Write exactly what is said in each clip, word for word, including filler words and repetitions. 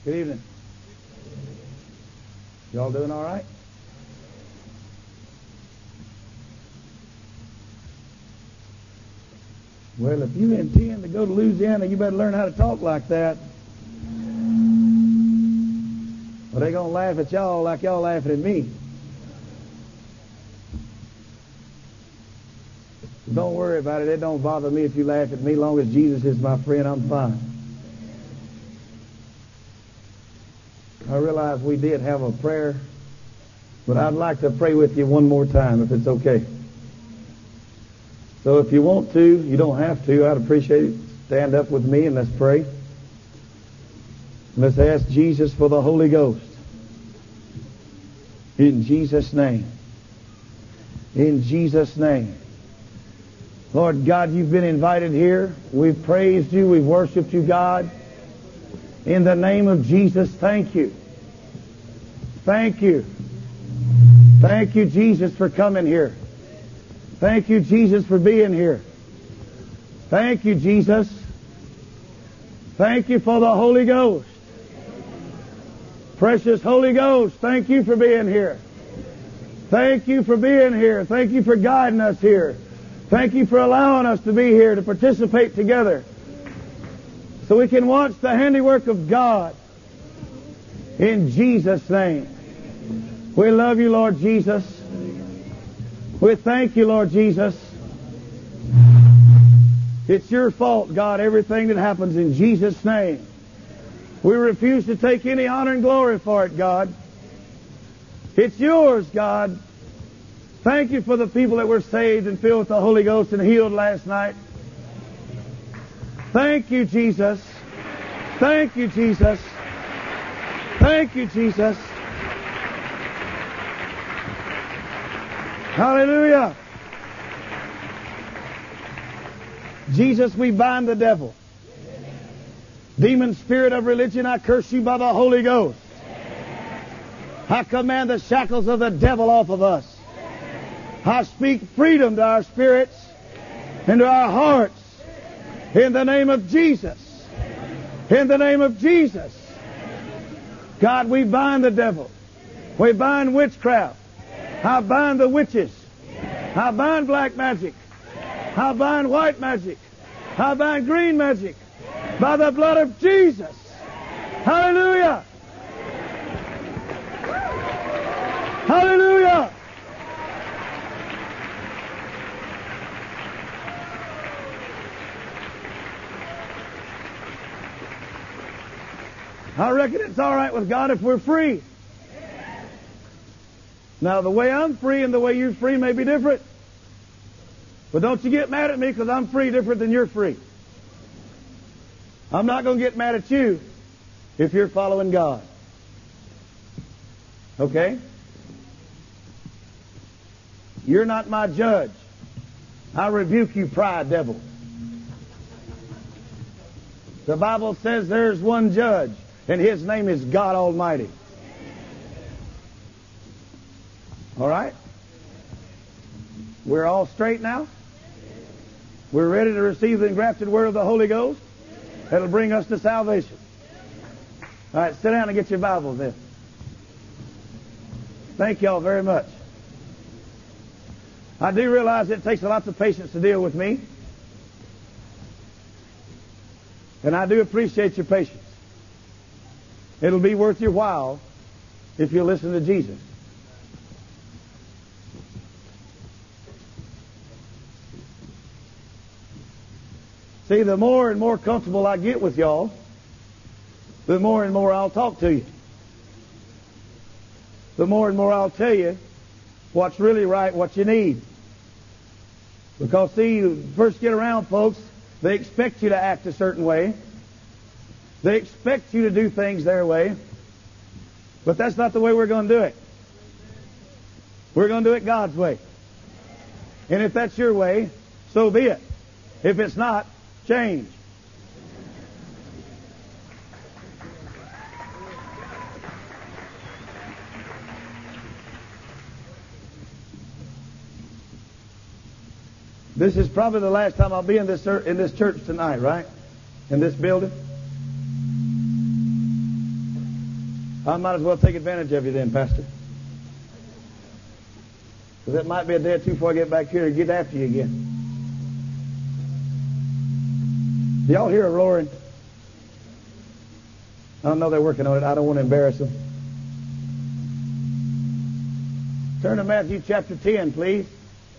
Good evening. Y'all doing all right? Well, if you intend to go to Louisiana, you better learn how to talk like that. Or they're going to laugh at y'all like y'all laughing at me. Don't worry about it. It don't bother me if you laugh at me. As long as Jesus is my friend, I'm fine. I realize we did have a prayer, but I'd like to pray with you one more time, if it's okay. So if you want to, you don't have to. I'd appreciate it. Stand up with me and let's pray. Let's ask Jesus for the Holy Ghost. In Jesus' name. In Jesus' name. Lord God, you've been invited here. We've praised you. We've worshiped you, God. In the name of Jesus, thank you. Thank you. Thank you, Jesus, for coming here. Thank you, Jesus, for being here. Thank you, Jesus. Thank you for the Holy Ghost. Precious Holy Ghost, thank you for being here. Thank you for being here. Thank you for guiding us here. Thank you for allowing us to be here to participate together so we can watch the handiwork of God. In Jesus' name. We love you, Lord Jesus. We thank you, Lord Jesus. It's your fault, God, everything that happens in Jesus' name. We refuse to take any honor and glory for it, God. It's yours, God. Thank you for the people that were saved and filled with the Holy Ghost and healed last night. Thank you, Jesus. Thank you, Jesus. Thank you, Jesus. Hallelujah. Jesus, we bind the devil. Demon spirit of religion, I curse you by the Holy Ghost. I command the shackles of the devil off of us. I speak freedom to our spirits and to our hearts. In the name of Jesus. In the name of Jesus. God, we bind the devil. We bind witchcraft. I bind the witches. I bind black magic. I bind white magic. I bind green magic. By the blood of Jesus. Hallelujah. Hallelujah. I reckon it's all right with God if we're free. Now, the way I'm free and the way you're free may be different. But don't you get mad at me because I'm free different than you're free. I'm not going to get mad at you if you're following God. Okay? You're not my judge. I rebuke you, pride devil. The Bible says there's one judge, and his name is God Almighty. All right? We're all straight now? We're ready to receive the engrafted word of the Holy Ghost? That'll bring us to salvation. All right, sit down and get your Bibles then. Thank y'all very much. I do realize it takes a lot of patience to deal with me. And I do appreciate your patience. It'll be worth your while if you listen to Jesus. See, the more and more comfortable I get with y'all, the more and more I'll talk to you. The more and more I'll tell you what's really right, what you need. Because, see, you first get around folks, they expect you to act a certain way. They expect you to do things their way. But that's not the way we're going to do it. We're going to do it God's way. And if that's your way, so be it. If it's not, change. This is probably the last time I'll be in this in this church tonight, right? In this building. I might as well take advantage of you then, Pastor. Because it might be a day or two before I get back here and get after you again. Do y'all hear a roaring? I don't know they're working on it. I don't want to embarrass them. Turn to Matthew chapter ten, please.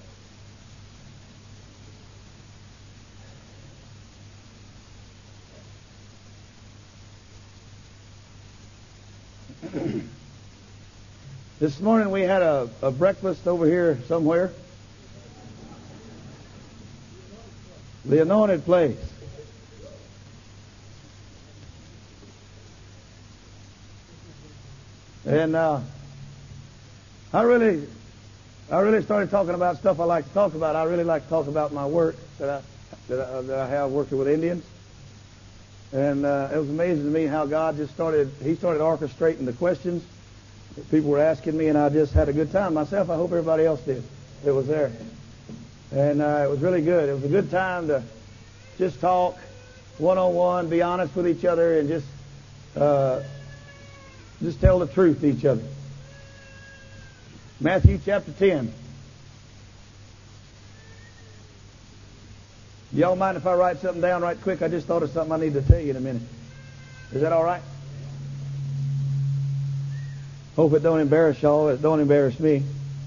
This morning we had a, a breakfast over here somewhere. The anointed place. And uh, I really, I really started talking about stuff I like to talk about. I really like to talk about my work that I that I, that I have working with Indians. And uh, it was amazing to me how God just started. He started orchestrating the questions that people were asking me, and I just had a good time myself. I hope everybody else did that was there. And uh, it was really good. It was a good time to just talk one-on-one, be honest with each other, and just uh, just tell the truth to each other. Matthew chapter ten. Y'all mind if I write something down right quick? I just thought of something I need to tell you in a minute. Is that all right? Hope it don't embarrass y'all. It don't embarrass me.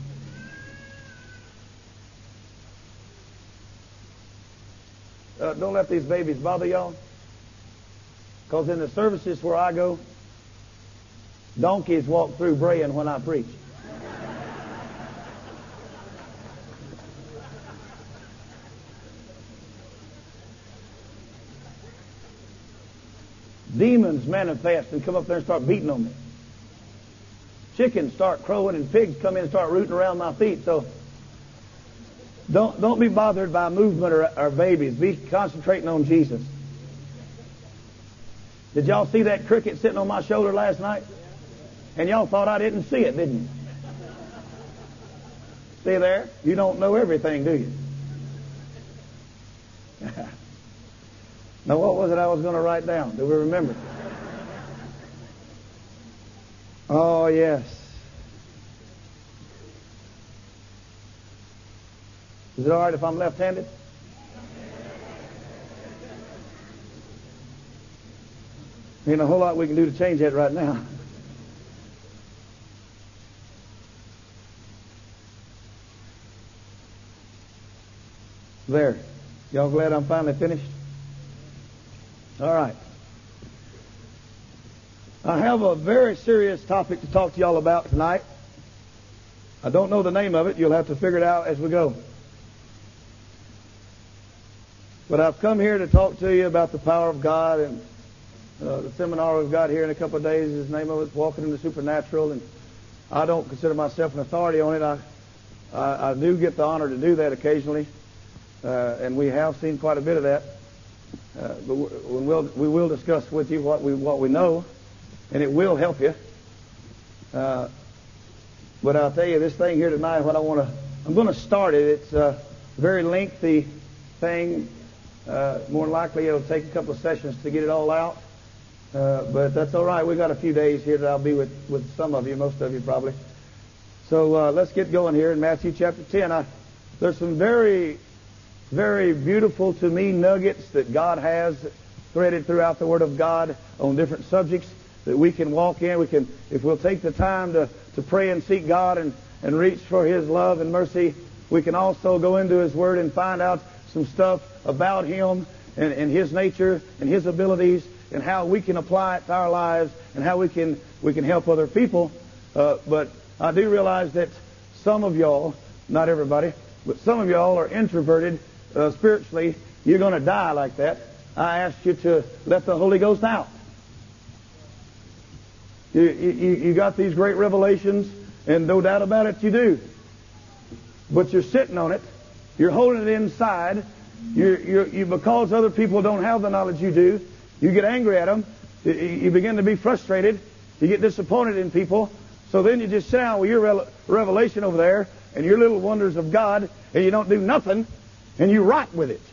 Uh, don't let these babies bother y'all. Because in the services where I go, donkeys walk through braying when I preach. Demons manifest and come up there and start beating on me. Chickens start crowing and pigs come in and start rooting around my feet. So don't don't be bothered by movement or, or babies. Be concentrating on Jesus. Did y'all see that cricket sitting on my shoulder last night? And y'all thought I didn't see it, didn't you? See there? You don't know everything, do you? Now, what was it I was going to write down? Do we remember? Oh, yes. Is it all right if I'm left-handed? Ain't a whole lot we can do to change that right now. There. Y'all glad I'm finally finished? All right. I have a very serious topic to talk to y'all about tonight. I don't know the name of it. You'll have to figure it out as we go. But I've come here to talk to you about the power of God, and uh, the seminar we've got here in a couple of days, the name of it is Walking in the Supernatural, and I don't consider myself an authority on it. I, I, I do get the honor to do that occasionally, uh, and we have seen quite a bit of that. Uh, but we will, we will discuss with you what we what we know, and it will help you. Uh, but I'll tell you this thing here tonight. What I want to, I'm going to start it. It's a very lengthy thing. Uh, more than likely, it'll take a couple of sessions to get it all out. Uh, but that's all right. We got a few days here that I'll be with with some of you, most of you probably. So uh, let's get going here in Matthew chapter ten. I, there's some very Very beautiful to me nuggets that God has threaded throughout the Word of God on different subjects that we can walk in. We can, if we'll take the time to, to pray and seek God and, and reach for His love and mercy, we can also go into His Word and find out some stuff about Him and, and His nature and His abilities and how we can apply it to our lives and how we can we can help other people. Uh, but I do realize that some of y'all, not everybody, but some of y'all are introverted. Uh, spiritually, you're going to die like that. I asked you to let the Holy Ghost out. You, you, you got these great revelations, and no doubt about it, you do. But you're sitting on it. You're holding it inside. You're, you're, you, because other people don't have the knowledge you do, you get angry at them. You, you begin to be frustrated. You get disappointed in people. So then you just sit down with your re- revelation over there and your little wonders of God, and you don't do nothing. And you rot with it.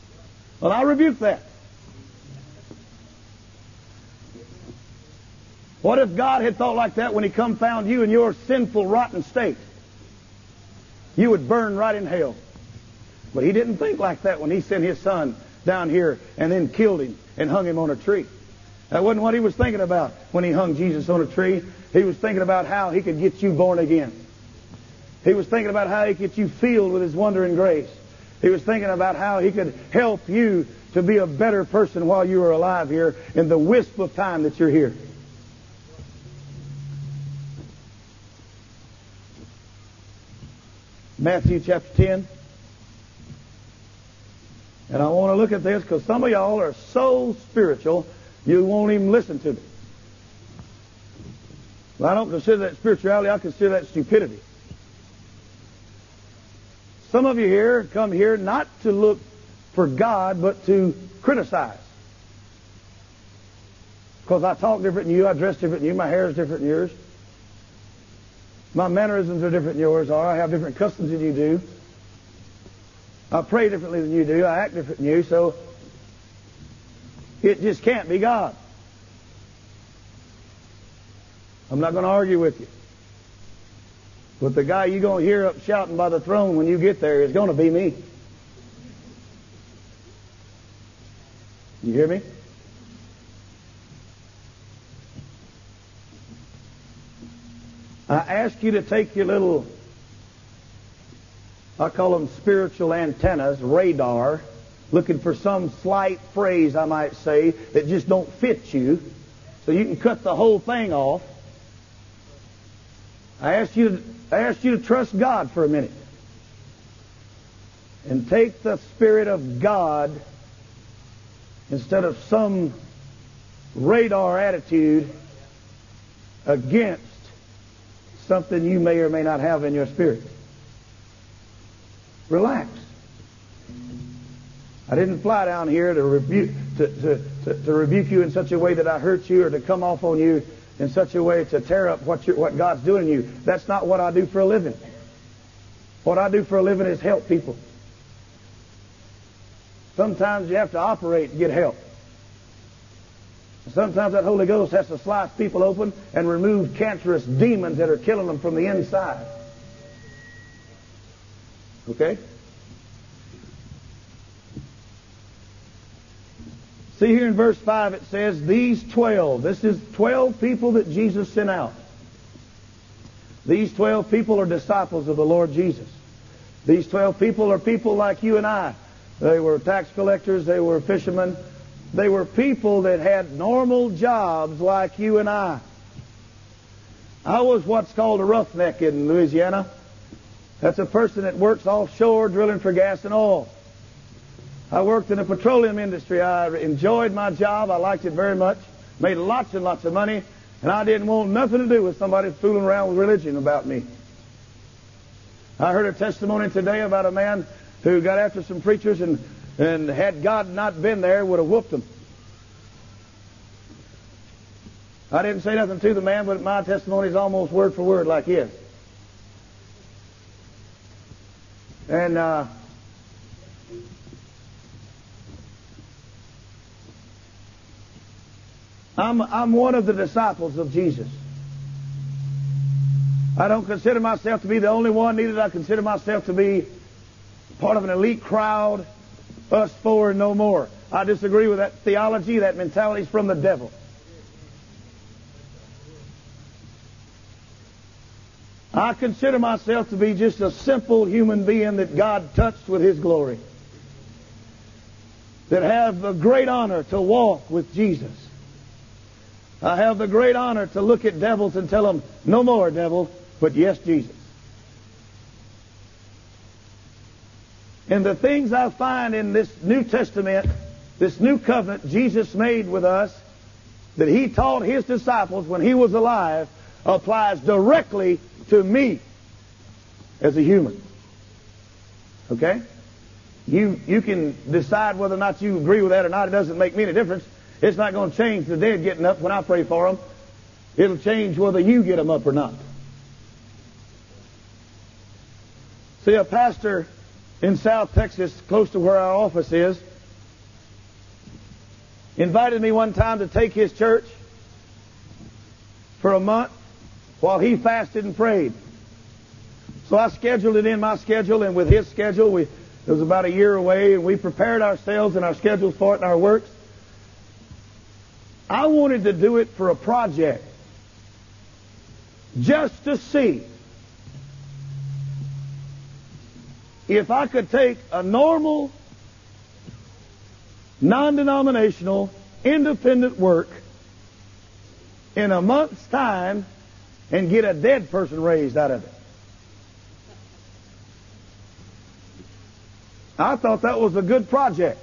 Well, I rebuke that. What if God had thought like that when He come found you in your sinful, rotten state? You would burn right in hell. But He didn't think like that when He sent His Son down here and then killed Him and hung Him on a tree. That wasn't what He was thinking about when He hung Jesus on a tree. He was thinking about how He could get you born again. He was thinking about how He could get you filled with His wonder and grace. He was thinking about how He could help you to be a better person while you are alive here in the wisp of time that you're here. Matthew chapter ten. And I want to look at this because some of y'all are so spiritual you won't even listen to me. Well, I don't consider that spirituality. I consider that stupidity. Some of you here come here not to look for God, but to criticize. Because I talk different than you, I dress different than you, my hair is different than yours. My mannerisms are different than yours are. I have different customs than you do. I pray differently than you do. I act different than you, so it just can't be God. I'm not going to argue with you. But the guy you're going to hear up shouting by the throne when you get there is going to be me. You hear me? I ask you to take your little, I call them spiritual antennas, radar, looking for some slight phrase, I might say, that just don't fit you, so you can cut the whole thing off. I ask you to, I ask you to trust God for a minute. And take the Spirit of God instead of some radar attitude against something you may or may not have in your spirit. Relax. I didn't fly down here to rebuke to, to, to, to rebuke you in such a way that I hurt you or to come off on you in such a way to tear up what, you're, what God's doing in you. That's not what I do for a living. What I do for a living is help people. Sometimes you have to operate to get help. Sometimes that Holy Ghost has to slice people open and remove cancerous demons that are killing them from the inside. Okay? See here in verse five it says, these twelve, this is twelve people that Jesus sent out. These twelve people are disciples of the Lord Jesus. These twelve people are people like you and I. They were tax collectors, they were fishermen. They were people that had normal jobs like you and I. I was what's called a roughneck in Louisiana. That's a person that works offshore drilling for gas and oil. I worked in the petroleum industry. I enjoyed my job. I liked it very much. Made lots and lots of money. And I didn't want nothing to do with somebody fooling around with religion about me. I heard a testimony today about a man who got after some preachers and, and had God not been there, would have whooped them. I didn't say nothing to the man, but my testimony is almost word for word like his. And uh, I'm, I'm one of the disciples of Jesus. I don't consider myself to be the only one, neither do I consider myself to be part of an elite crowd, us four and no more. I disagree with that theology. That mentality is from the devil. I consider myself to be just a simple human being that God touched with His glory, that have the great honor to walk with Jesus. I have the great honor to look at devils and tell them, no more, devil, but yes, Jesus. And the things I find in this New Testament, this new covenant Jesus made with us, that He taught His disciples when He was alive, applies directly to me as a human. Okay? You, you can decide whether or not you agree with that or not. It doesn't make me any difference. It's not going to change the dead getting up when I pray for them. It'll change whether you get them up or not. See, a pastor in South Texas, close to where our office is, invited me one time to take his church for a month while he fasted and prayed. So I scheduled it in my schedule, and with his schedule, we, it was about a year away, and we prepared ourselves and our schedules for it and our works. I wanted to do it for a project, just to see if I could take a normal, non-denominational, independent work in a month's time and get a dead person raised out of it. I thought that was a good project.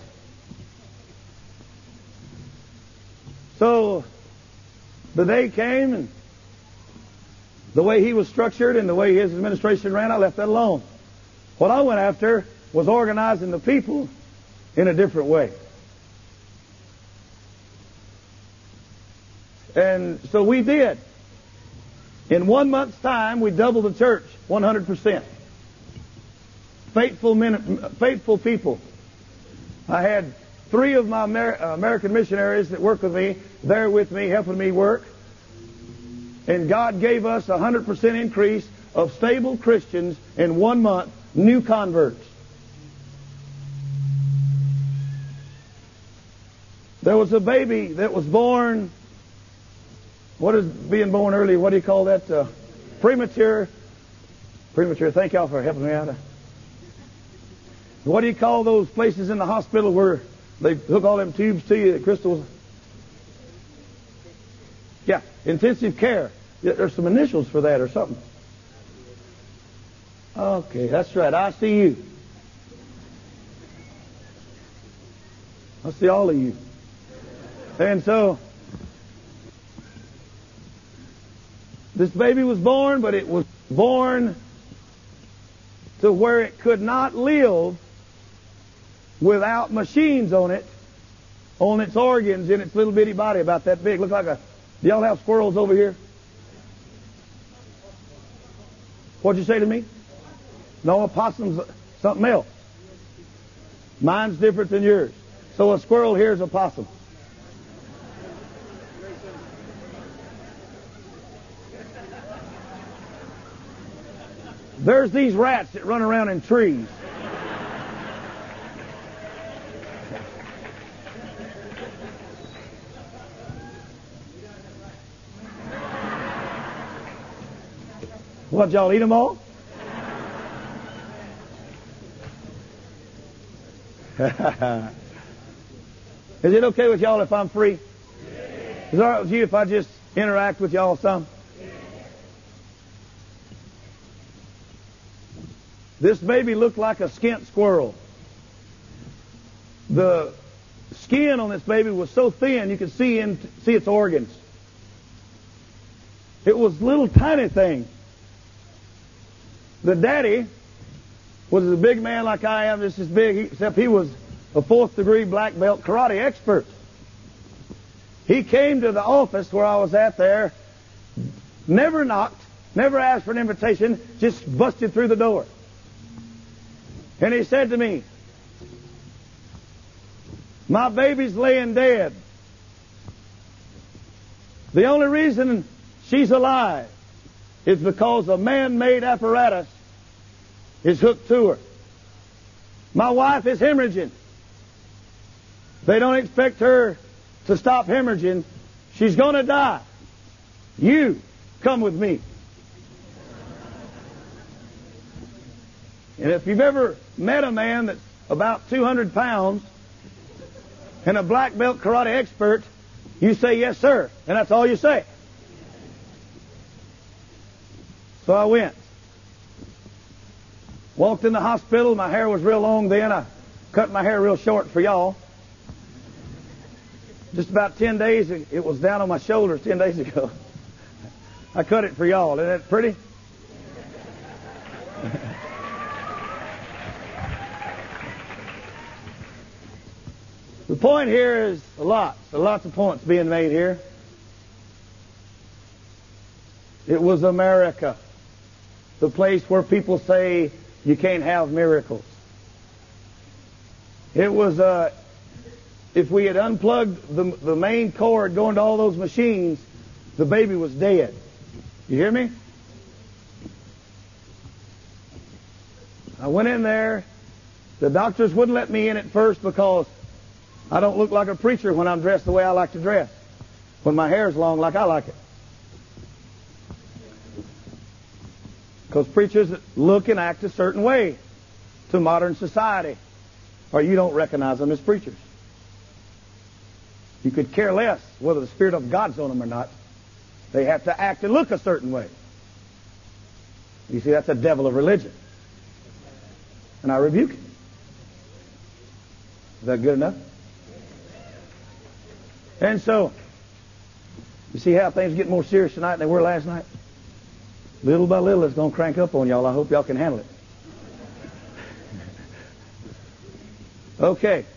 So the day came, and the way he was structured and the way his administration ran, I left that alone. What I went after was organizing the people in a different way. And so we did. In one month's time, we doubled the church, one hundred percent. Faithful men, faithful people. I had three of my Amer- American missionaries that work with me, there with me, helping me work. And God gave us a one hundred percent increase of stable Christians in one month, new converts. There was a baby that was born. What is being born early? What do you call that? Uh, premature. Premature. Thank y'all for helping me out. What do you call those places in the hospital where they hook all them tubes to you, crystals? Yeah, intensive care. There's some initials for that or something. Okay, that's right. I see you. I see all of you. And so this baby was born, but it was born to where it could not live without machines on it, on its organs, in its little bitty body about that big. Look like a... Do y'all have squirrels over here? What'd you say to me? No, a possum's something else. Mine's different than yours. So a squirrel here is a possum. There's these rats that run around in trees. What, y'all eat them all? Is it okay with y'all if I'm free? Is it all right with you if I just interact with y'all some? This baby looked like a skint squirrel. The skin on this baby was so thin you could see in, see its organs. It was little tiny thing. The daddy was a big man like I am, just as big, except he was a fourth degree black belt karate expert. He came to the office where I was at there, never knocked, never asked for an invitation, just busted through the door. And he said to me, "My baby's laying dead. The only reason she's alive is because a man-made apparatus is hooked to her. My wife is hemorrhaging. They don't expect her to stop hemorrhaging. She's going to die. You come with me." And if you've ever met a man that's about two hundred pounds and a black belt karate expert, you say, "Yes, sir." And that's all you say. So I went. Walked in the hospital. My hair was real long then. I cut my hair real short for y'all. Just about ten days, it was down on my shoulders ten days ago. I cut it for y'all. Isn't that pretty? The point here is a lot. There are lots of points being made here. It was America, the place where people say you can't have miracles. It was, uh, if we had unplugged the, the main cord going to all those machines, The baby was dead. You hear me? I went in there. The doctors wouldn't let me in at first because I don't look like a preacher when I'm dressed the way I like to dress. When my hair's long like I like it. Because preachers look and act a certain way to modern society, or you don't recognize them as preachers. You could care less whether the Spirit of God's on them or not. They have to act and look a certain way. You see, that's a devil of religion. And I rebuke it. Is that good enough? And so, you see how things get more serious tonight than they were last night? Little by little, it's going to crank up on y'all. I hope y'all can handle it. Okay.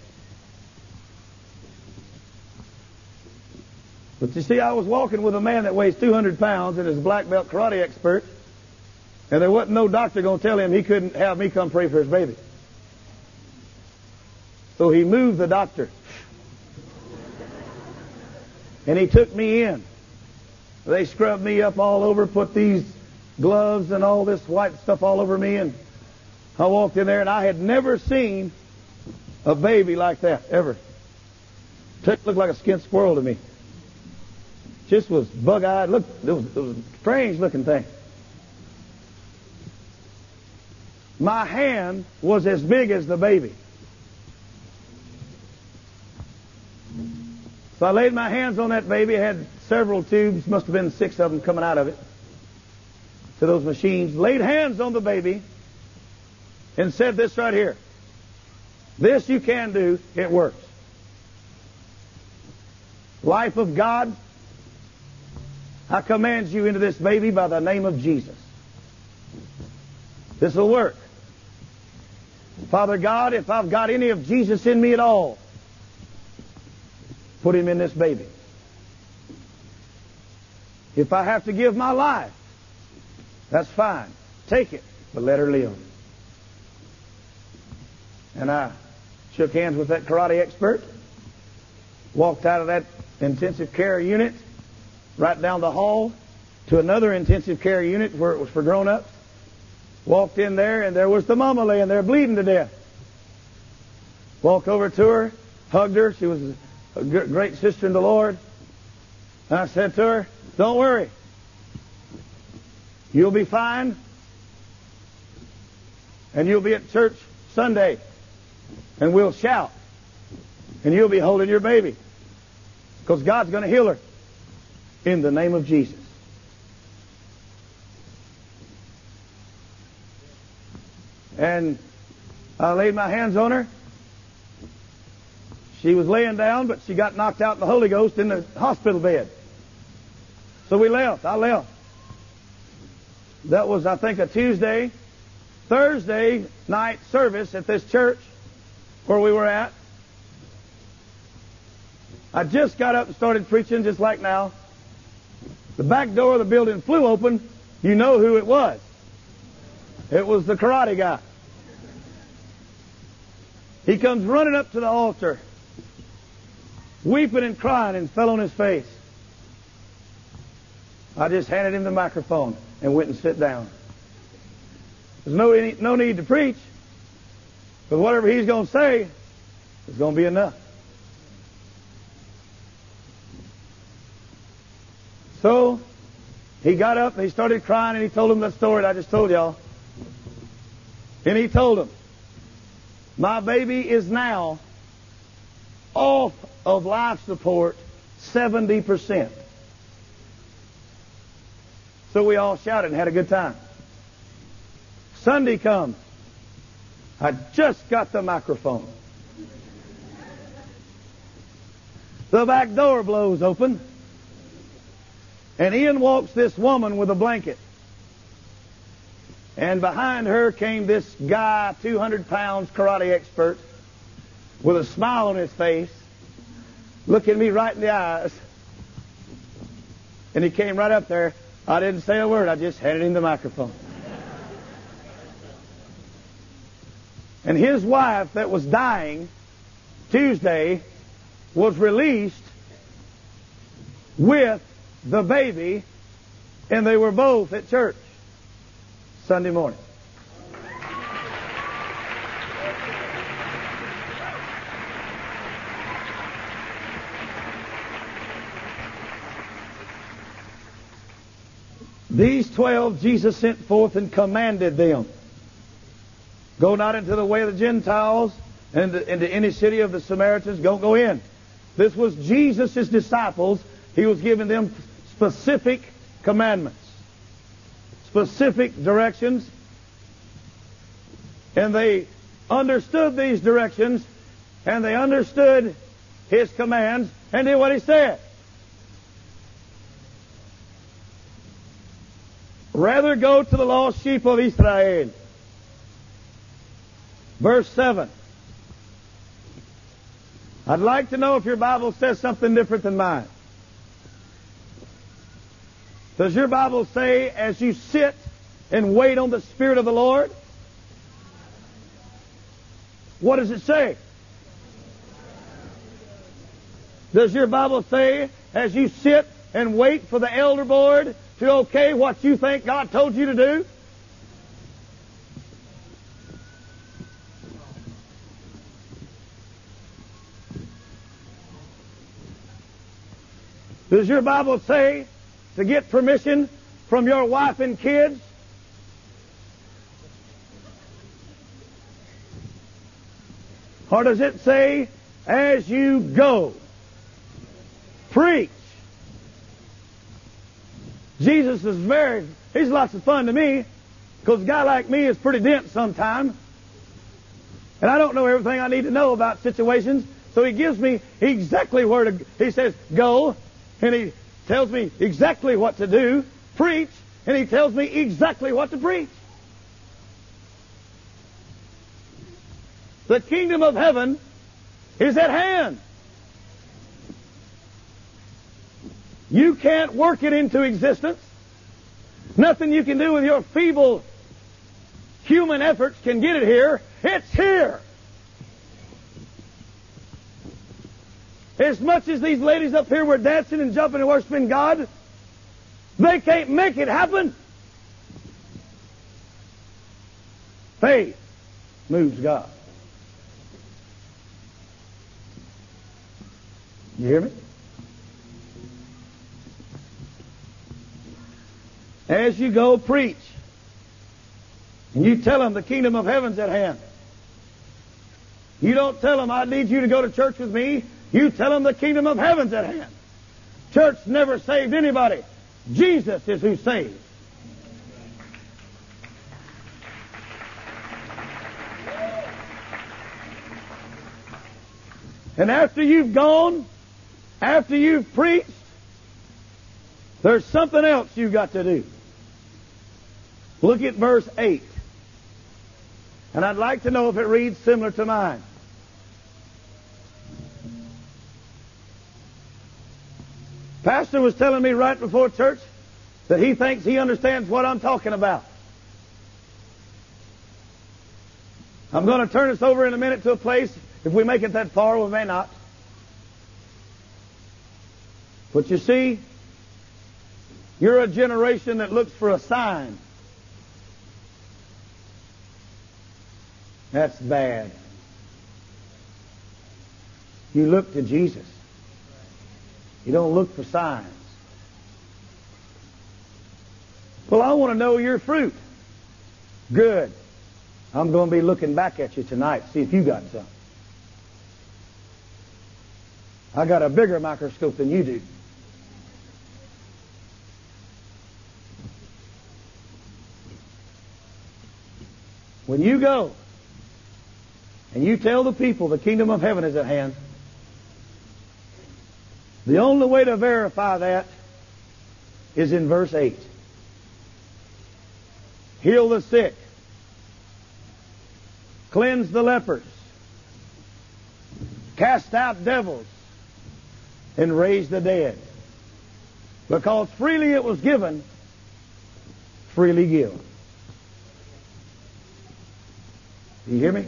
But you see, I was walking with a man that weighs two hundred pounds and is a black belt karate expert, and there wasn't no doctor going to tell him he couldn't have me come pray for his baby. So he moved the doctor. And he took me in. They scrubbed me up all over, put these gloves and all this white stuff all over me, and I walked in there, and I had never seen a baby like that, ever. It looked like a skinned squirrel to me. Just was bug-eyed. Look, it was, it was a strange-looking thing. My hand was as big as the baby. So I laid my hands on that baby. I had several tubes, must have been six of them coming out of it, to those machines. Laid hands on the baby and said this right here. This you can do. It works. Life of God, I command you into this baby by the name of Jesus. This will work. Father God, if I've got any of Jesus in me at all, put him in this baby. If I have to give my life, that's fine. Take it, but let her live. And I shook hands with that karate expert, walked out of that intensive care unit, right down the hall to another intensive care unit where it was for grown-ups. Walked in there, and there was the mama laying there bleeding to death. Walked over to her, hugged her. She was a great sister in the Lord. And I said to her, don't worry. You'll be fine. And you'll be at church Sunday. And we'll shout. And you'll be holding your baby. Because God's going to heal her. In the name of Jesus. And I laid my hands on her. She was laying down, but she got knocked out in the Holy Ghost in the hospital bed. So we left. I left. That was, I think, a Tuesday. Thursday night service at this church where we were at. I just got up and started preaching just like now. The back door of the building flew open. You know who it was. It was the karate guy. He comes running up to the altar, weeping and crying, and fell on his face. I just handed him the microphone and went and sit down. There's no, no need to preach, but whatever he's going to say is going to be enough. So he got up and he started crying, and he told him that story that I just told y'all. And he told him, my baby is now off of life support seventy percent. So we all shouted and had a good time. Sunday comes. I just got the microphone. The back door blows open. And in walks this woman with a blanket. And behind her came this guy, two hundred pounds, karate expert, with a smile on his face, looking me right in the eyes. And he came right up there. I didn't say a word. I just handed him the microphone. And his wife that was dying Tuesday was released with the baby, and they were both at church Sunday morning. These twelve Jesus sent forth and commanded them, go not into the way of the Gentiles, and into, into any city of the Samaritans, don't go in. This was Jesus' disciples. He was giving them specific commandments, specific directions, and they understood these directions, and they understood His commands, and did what He said. Rather go to the lost sheep of Israel. Verse seven. I'd like to know if your Bible says something different than mine. Does your Bible say, as you sit and wait on the Spirit of the Lord? What does it say? Does your Bible say, as you sit and wait for the elder board to okay what you think God told you to do? Does your Bible say to get permission from your wife and kids? Or does it say, as you go, preach? Jesus is very, he's lots of fun to me, because a guy like me is pretty dense sometimes. And I don't know everything I need to know about situations, so he gives me exactly where to, he says, go, and he tells me exactly what to do, preach, and he tells me exactly what to preach. The kingdom of heaven is at hand. You can't work it into existence. Nothing you can do with your feeble human efforts can get it here. It's here. As much as these ladies up here were dancing and jumping and worshiping God, they can't make it happen. Faith moves God. You hear me? As you go, preach. And you tell them the kingdom of heaven's at hand. You don't tell them, I need you to go to church with me. You tell them the kingdom of heaven's at hand. Church never saved anybody. Jesus is who saves. And after you've gone, after you've preached, there's something else you've got to do. Look at verse eight. And I'd like to know if it reads similar to mine. Pastor was telling me right before church that he thinks he understands what I'm talking about. I'm going to turn us over in a minute to a place, if we make it that far, we may not. But you see, you're a generation that looks for a sign. That's bad. You look to Jesus. You don't look for signs. Well, I want to know your fruit. Good. I'm going to be looking back at you tonight, see if you got some. I got a bigger microscope than you do. When you go and you tell the people the kingdom of heaven is at hand, the only way to verify that is in verse eight. Heal the sick. Cleanse the lepers. Cast out devils. And raise the dead. Because freely it was given, freely give. You hear me?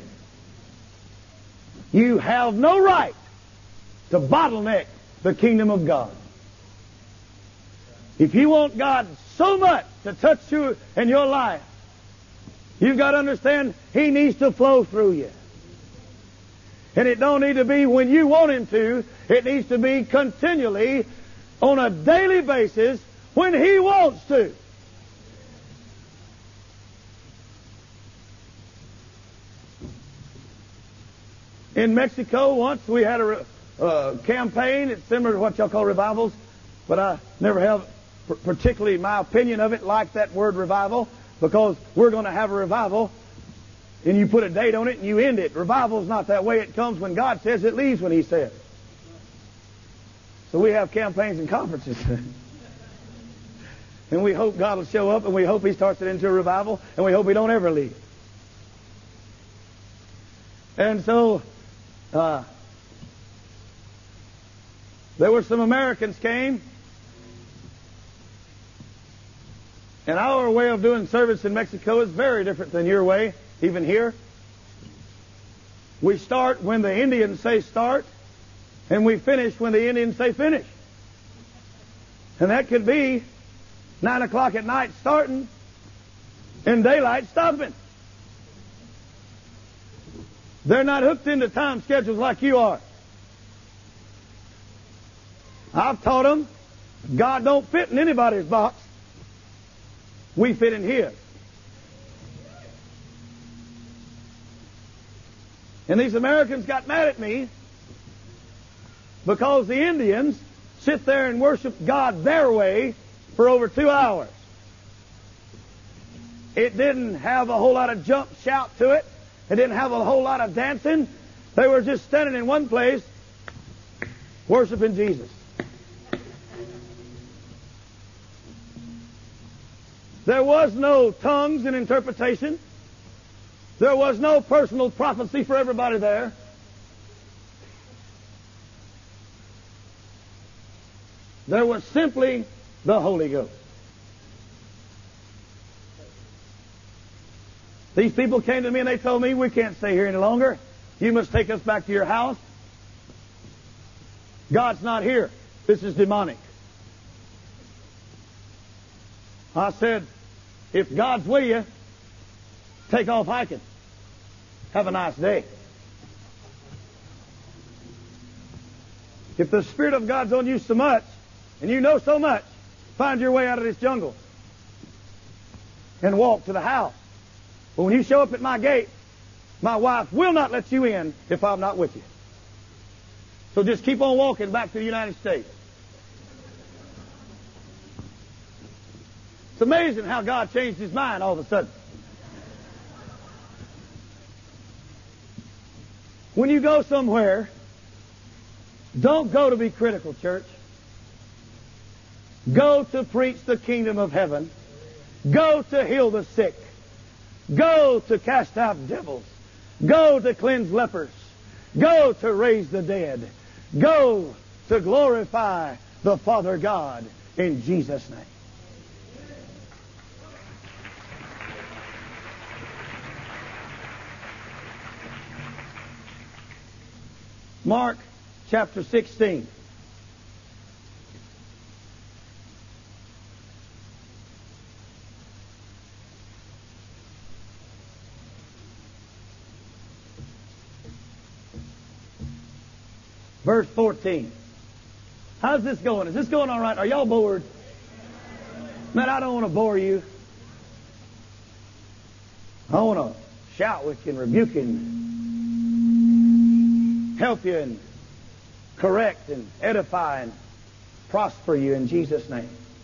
You have no right to bottleneck the kingdom of God. If you want God so much to touch you in your life, you've got to understand He needs to flow through you. And it don't need to be when you want Him to. It needs to be continually, on a daily basis, when He wants to. In Mexico, once we had a uh, campaign. It's similar to what y'all call revivals, but I never have particularly my opinion of it like that word revival, because we're going to have a revival and you put a date on it and you end it. Revival's not that way. It comes when God says, it leaves when He says. So we have campaigns and conferences. And we hope God will show up, and we hope He starts it into a revival, and we hope He don't ever leave. And so uh, there were some Americans came, and our way of doing service in Mexico is very different than your way, even here. We start when the Indians say start, and we finish when the Indians say finish. And that could be nine o'clock at night starting and daylight stopping. They're not hooked into time schedules like you are. I've taught them God don't fit in anybody's box. We fit in His. And these Americans got mad at me because the Indians sit there and worship God their way for over two hours. It didn't have a whole lot of jump shout to it. It didn't have a whole lot of dancing. They were just standing in one place worshiping Jesus. There was no tongues and interpretation. There was no personal prophecy for everybody there. There was simply the Holy Ghost. These people came to me and they told me, we can't stay here any longer. You must take us back to your house. God's not here. This is demonic. I said, if God's with you, take off hiking. Have a nice day. If the Spirit of God's on you so much, and you know so much, find your way out of this jungle and walk to the house. But when you show up at my gate, my wife will not let you in if I'm not with you. So just keep on walking back to the United States. It's amazing how God changed His mind all of a sudden. When you go somewhere, don't go to be critical, church. Go to preach the kingdom of heaven. Go to heal the sick. Go to cast out devils. Go to cleanse lepers. Go to raise the dead. Go to glorify the Father God in Jesus' name. Mark chapter sixteen. Verse fourteen. How's this going? Is this going all right? Are y'all bored? Man, I don't want to bore you. I want to shout with you and rebuke you and help you and correct and edify and prosper you in Jesus' name.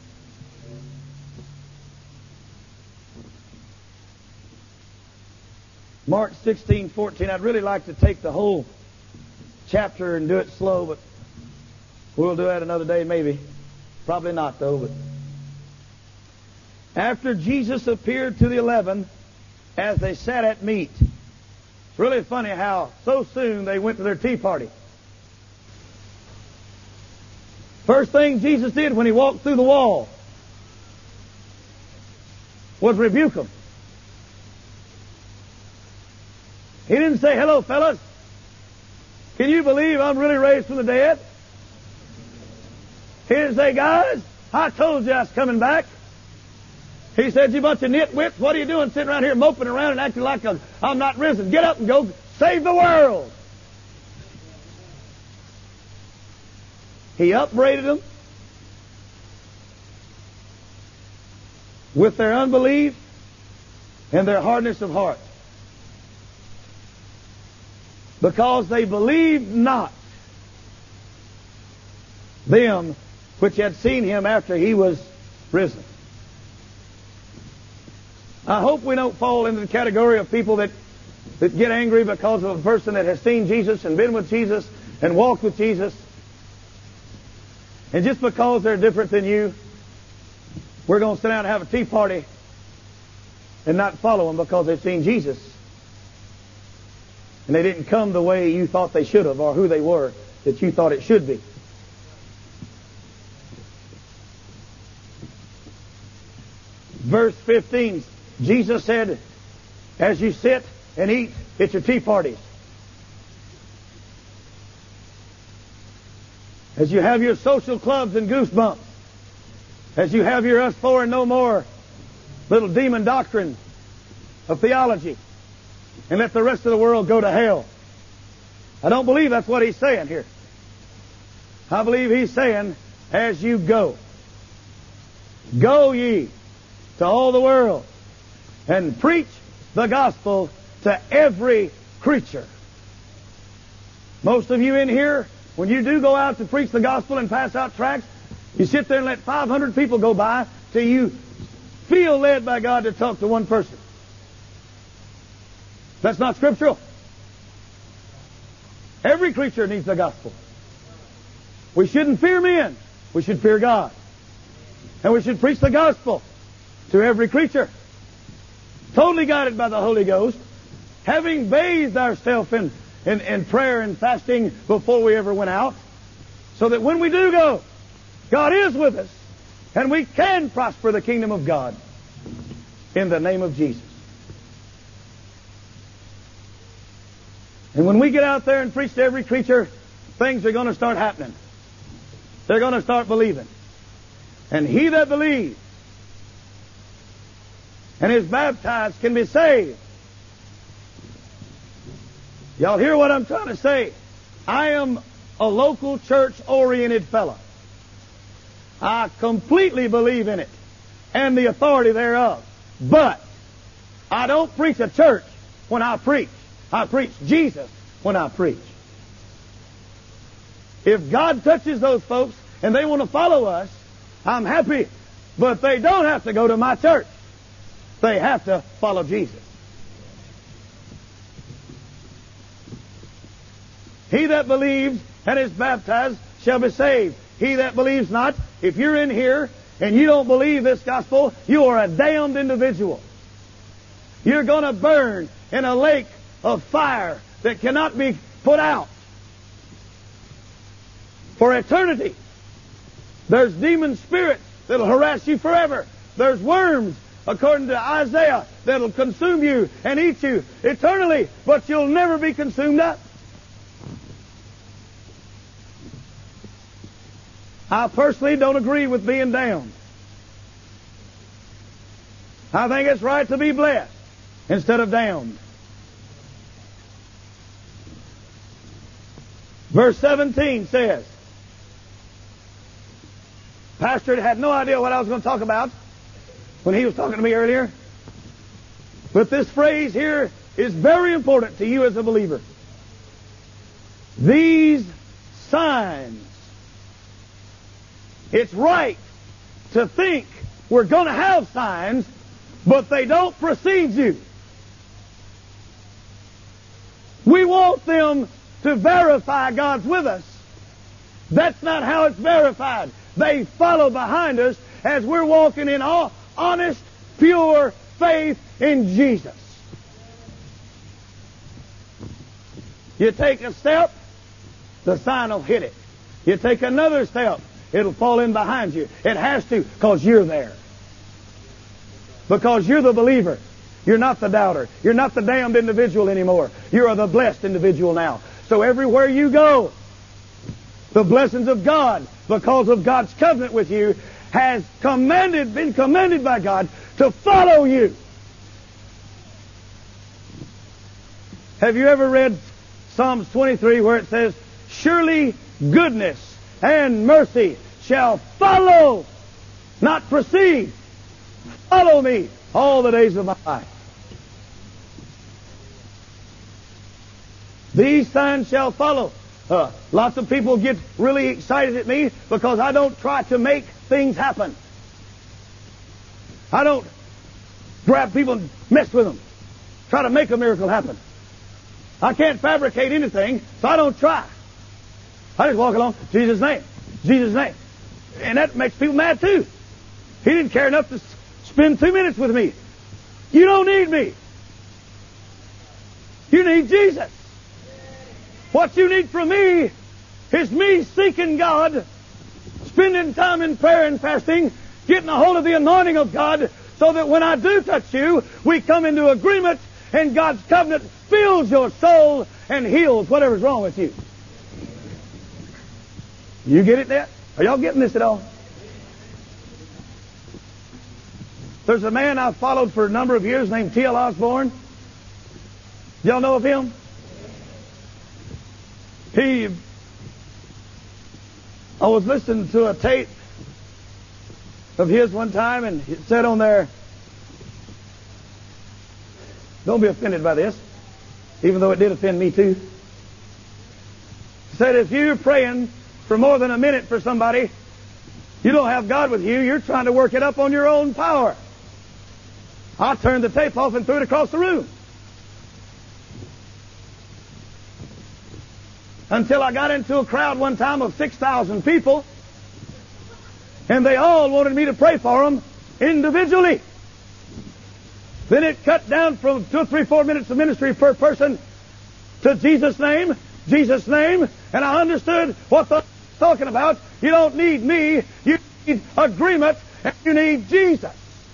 Mark sixteen fourteen. I'd really like to take the whole chapter and do it slow, but we'll do that another day maybe. Probably not though. But after Jesus appeared to the eleven as they sat at meat. It's really funny how so soon they went to their tea party. First thing Jesus did when He walked through the wall was rebuke them. He didn't say, hello fellas, can you believe I'm really raised from the dead? He didn't say, guys, I told you I was coming back. He said, you bunch of nitwits, what are you doing sitting around here moping around and acting like a, I'm not risen? Get up and go save the world. He upbraided them with their unbelief and their hardness of heart, because they believed not them which had seen him after he was risen. I hope we don't fall into the category of people that, that get angry because of a person that has seen Jesus and been with Jesus and walked with Jesus. And just because they're different than you, we're going to sit down and have a tea party and not follow them because they've seen Jesus. And they didn't come the way you thought they should have, or who they were that you thought it should be. Verse fifteen, Jesus said, as you sit and eat at your tea parties, as you have your social clubs and goosebumps, as you have your us four and no more little demon doctrine of theology, and let the rest of the world go to hell. I don't believe that's what he's saying here. I believe he's saying, as you go, go ye to all the world and preach the gospel to every creature. Most of you in here, when you do go out to preach the gospel and pass out tracts, you sit there and let five hundred people go by till you feel led by God to talk to one person. That's not scriptural. Every creature needs the gospel. We shouldn't fear men. We should fear God. And we should preach the gospel to every creature. Totally guided by the Holy Ghost. Having bathed ourselves in, in, in prayer and fasting before we ever went out. So that when we do go, God is with us. And we can prosper the kingdom of God. In the name of Jesus. And when we get out there and preach to every creature, things are going to start happening. They're going to start believing. And he that believes and is baptized can be saved. Y'all hear what I'm trying to say? I am a local church-oriented fella. I completely believe in it and the authority thereof. But I don't preach a church when I preach. I preach Jesus when I preach. If God touches those folks and they want to follow us, I'm happy. But they don't have to go to my church. They have to follow Jesus. He that believes and is baptized shall be saved. He that believes not, if you're in here and you don't believe this gospel, you are a damned individual. You're going to burn in a lake of fire that cannot be put out for eternity. There's demon spirits that'll harass you forever. There's worms, according to Isaiah, that'll consume you and eat you eternally, but you'll never be consumed up. I personally don't agree with being damned. I think it's right to be blessed instead of damned. Verse seventeen says, Pastor had no idea what I was going to talk about when he was talking to me earlier. But this phrase here is very important to you as a believer. These signs. It's right to think we're going to have signs, but they don't precede you. We want them to verify God's with us. That's not how it's verified. They follow behind us as we're walking in all honest, pure faith in Jesus. You take a step, the sign will hit it. You take another step, it'll fall in behind you. It has to, because you're there. Because you're the believer. You're not the doubter. You're not the damned individual anymore. You are the blessed individual now. So everywhere you go, the blessings of God, because of God's covenant with you, has commanded, been commanded by God to follow you. Have you ever read Psalms twenty-three where it says, surely goodness and mercy shall follow, not precede, follow me all the days of my life. These signs shall follow. Uh, lots of people get really excited at me because I don't try to make things happen. I don't grab people and mess with them, try to make a miracle happen. I can't fabricate anything, so I don't try. I just walk along, Jesus' name, Jesus' name. And that makes people mad too. He didn't care enough to spend two minutes with me. You don't need me. You need Jesus. What you need from me is me seeking God, spending time in prayer and fasting, getting a hold of the anointing of God, so that when I do touch you, we come into agreement and God's covenant fills your soul and heals whatever's wrong with you. You get it there? Are y'all getting this at all? There's a man I've followed for a number of years named T L Osborne. Y'all know of him? He, I was listening to a tape of his one time, and it said on there, don't be offended by this, even though it did offend me too. It said if you're praying for more than a minute for somebody, you don't have God with you, you're trying to work it up on your own power. I turned the tape off and threw it across the room. Until I got into a crowd one time of six thousand people, and they all wanted me to pray for them individually. Then it cut down from two, three, four minutes of ministry per person to Jesus' name, Jesus' name, and I understood what they're talking about. You don't need me, you need agreement, and you need Jesus.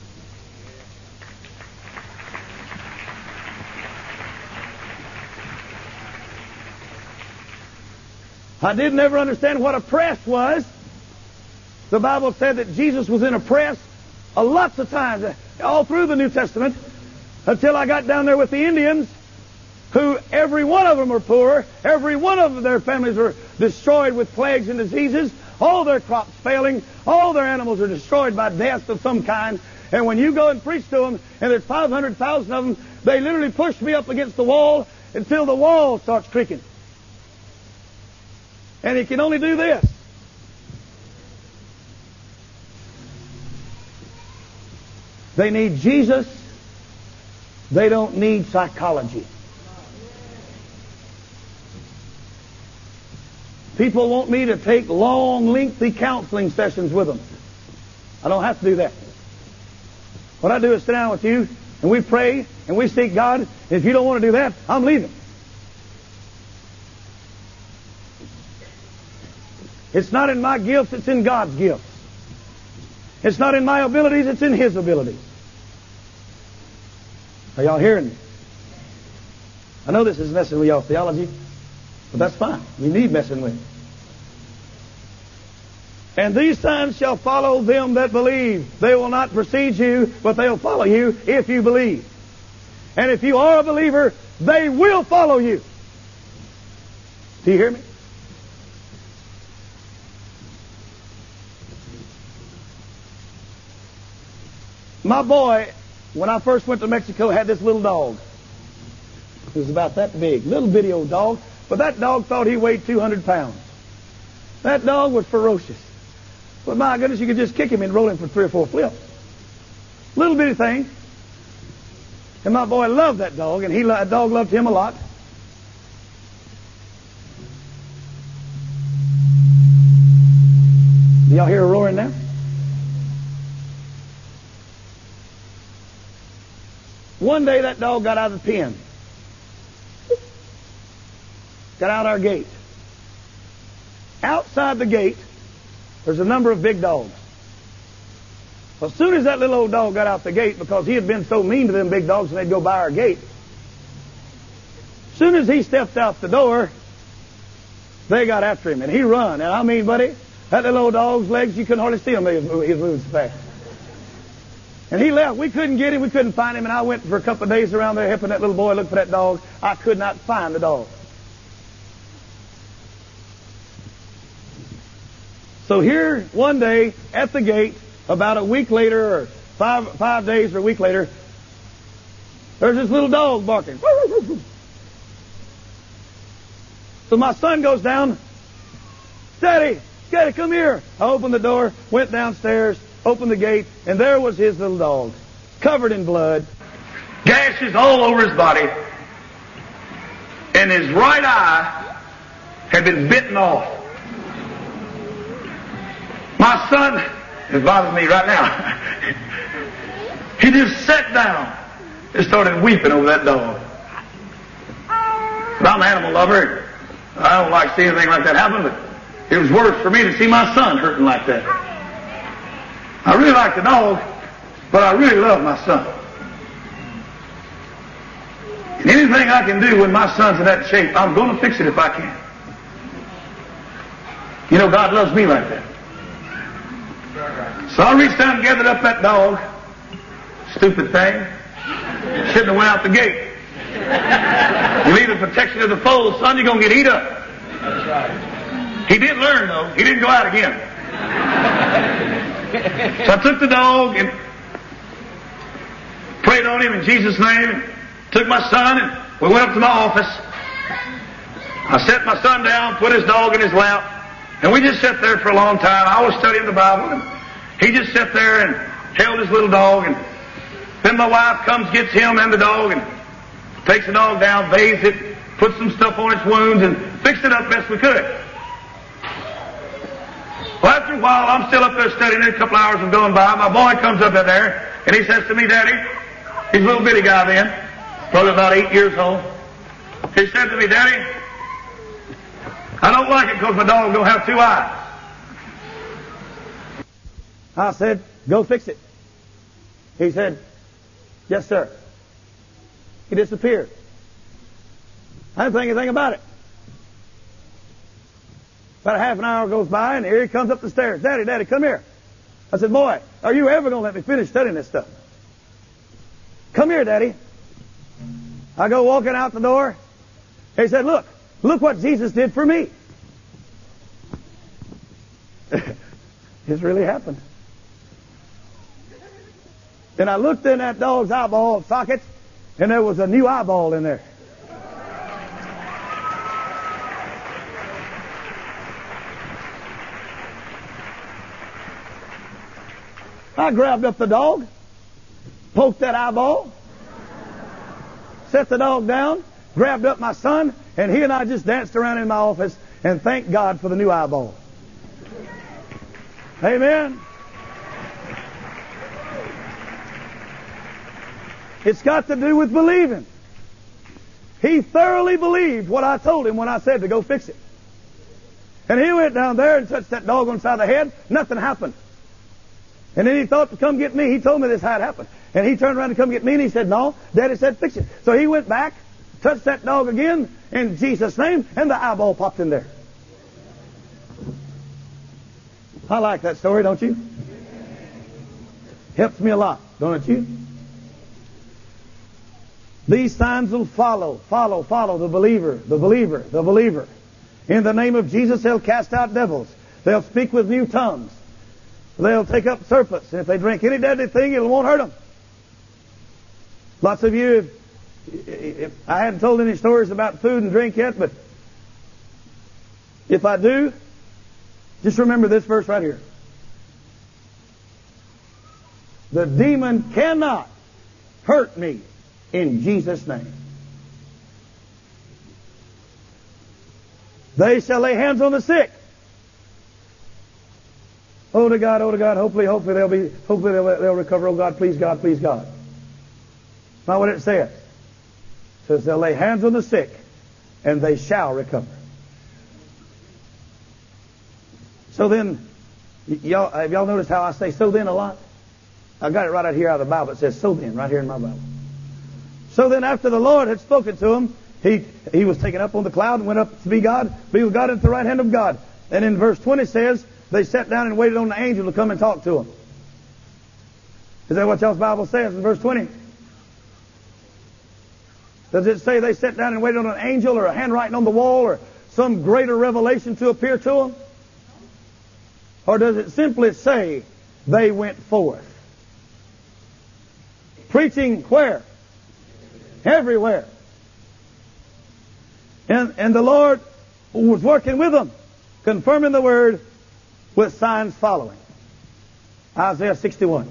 I didn't ever understand what a press was. The Bible said that Jesus was in a press uh, lots of times, all through the New Testament, until I got down there with the Indians, who every one of them were poor, every one of their families were destroyed with plagues and diseases, all their crops failing, all their animals are destroyed by death of some kind. And when you go and preach to them, and there's five hundred thousand of them, they literally push me up against the wall until the wall starts creaking. And he can only do this. They need Jesus. They don't need psychology. People want me to take long, lengthy counseling sessions with them. I don't have to do that. What I do is sit down with you, and we pray, and we seek God. And if you don't want to do that, I'm leaving. It's not in my gifts, it's in God's gifts. It's not in my abilities, it's in His abilities. Are y'all hearing me? I know this is messing with y'all's theology, but that's fine. You need messing with. And these signs shall follow them that believe. They will not precede you, but they'll follow you if you believe. And if you are a believer, they will follow you. Do you hear me? My boy, when I first went to Mexico, had this little dog. It was about that big, little bitty old dog. But that dog thought he weighed two hundred pounds. That dog was ferocious. But my goodness, you could just kick him and roll him for three or four flips. Little bitty thing. And my boy loved that dog, and he that dog loved him a lot. Do y'all hear a roaring now? One day that dog got out of the pen. Got out our gate. Outside the gate, there's a number of big dogs. As soon as that little old dog got out the gate, because he had been so mean to them big dogs and they'd go by our gate, as soon as he stepped out the door, they got after him, and he run. And I mean, buddy, That little old dog's legs, you couldn't hardly see him. He was moving so fast. And he left. We couldn't get him. We couldn't find him. And I went for a couple of days around there helping that little boy look for that dog. I could not find the dog. So here, one day, at the gate, about a week later, or five, five days or a week later, there's this little dog barking. So my son goes down. Daddy, Daddy, come here. I opened the door, went downstairs, opened the gate, and there was his little dog, covered in blood, gashes all over his body, and his right eye had been bitten off. My son, it bothers me right now, he just sat down and started weeping over that dog. But I'm an animal lover. I don't like to see anything like that happen, but it was worse for me to see my son hurting like that. I really like the dog, but I really love my son. And anything I can do when my son's in that shape, I'm going to fix it if I can. You know, God loves me like that. So I reached down and gathered up that dog. Stupid thing. Shouldn't have went out the gate. You leave the protection of the fold, son, you're going to get eat up. That's right. He did learn, though. He didn't go out again. So I took the dog and prayed on him in Jesus' name, and took my son, and we went up to my office. I set my son down, put his dog in his lap, and we just sat there for a long time. I was studying the Bible, and he just sat there and held his little dog, and then my wife comes, gets him and the dog, and takes the dog down, bathes it, puts some stuff on its wounds, and fixed it up best we could. Well, after a while, I'm still up there studying. A couple hours have gone by. My boy comes up in there, and he says to me, Daddy, he's a little bitty guy then, probably about eight years old. He said to me, Daddy, I don't like it because my dog don't have two eyes. I said, go fix it. He said, yes, sir. He disappeared. I didn't think anything about it. About a half an hour goes by, and here he comes up the stairs. Daddy, Daddy, come here. I said, boy, are you ever going to let me finish studying this stuff? Come here, Daddy. I go walking out the door. He said, look, look what Jesus did for me. It's really happened. Then I looked in that dog's eyeball socket, and there was a new eyeball in there. I grabbed up the dog, poked that eyeball, set the dog down, grabbed up my son, and he and I just danced around in my office and thanked God for the new eyeball. Amen. It's got to do with believing. He thoroughly believed what I told him when I said to go fix it. And he went down there and touched that dog on the side of the head. Nothing happened. And then he thought to come get me. He told me this how it happened. And he turned around to come get me, and he said, no, Daddy said fix it. So he went back, touched that dog again in Jesus' name, and the eyeball popped in there. I like that story, don't you? Helps me a lot, don't it you? These signs will follow, follow, follow the believer, the believer, the believer. In the name of Jesus, they'll cast out devils. They'll speak with new tongues. They'll take up serpents. And if they drink any deadly thing, it won't hurt them. Lots of you, if, if I hadn't told any stories about food and drink yet, but if I do, just remember this verse right here. The demon cannot hurt me in Jesus' name. They shall lay hands on the sick. Oh to God, oh to God, hopefully, hopefully they'll be, hopefully they'll, they'll recover. Oh God, please God, please God. Not what it says. It says they'll lay hands on the sick and they shall recover. So then, y'all, have y'all noticed how I say so then a lot? I got it right out here out of the Bible. It says so then, right here in my Bible. So then after the Lord had spoken to him, he, he was taken up on the cloud and went up to be God, be with God at the right hand of God. And in verse twenty says, they sat down and waited on the angel to come and talk to them. Is that what y'all's Bible says in verse twenty? Does it say they sat down and waited on an angel or a handwriting on the wall or some greater revelation to appear to them? Or does it simply say they went forth? Preaching where? Everywhere. And, and the Lord was working with them, confirming the word with signs following. Isaiah sixty-one.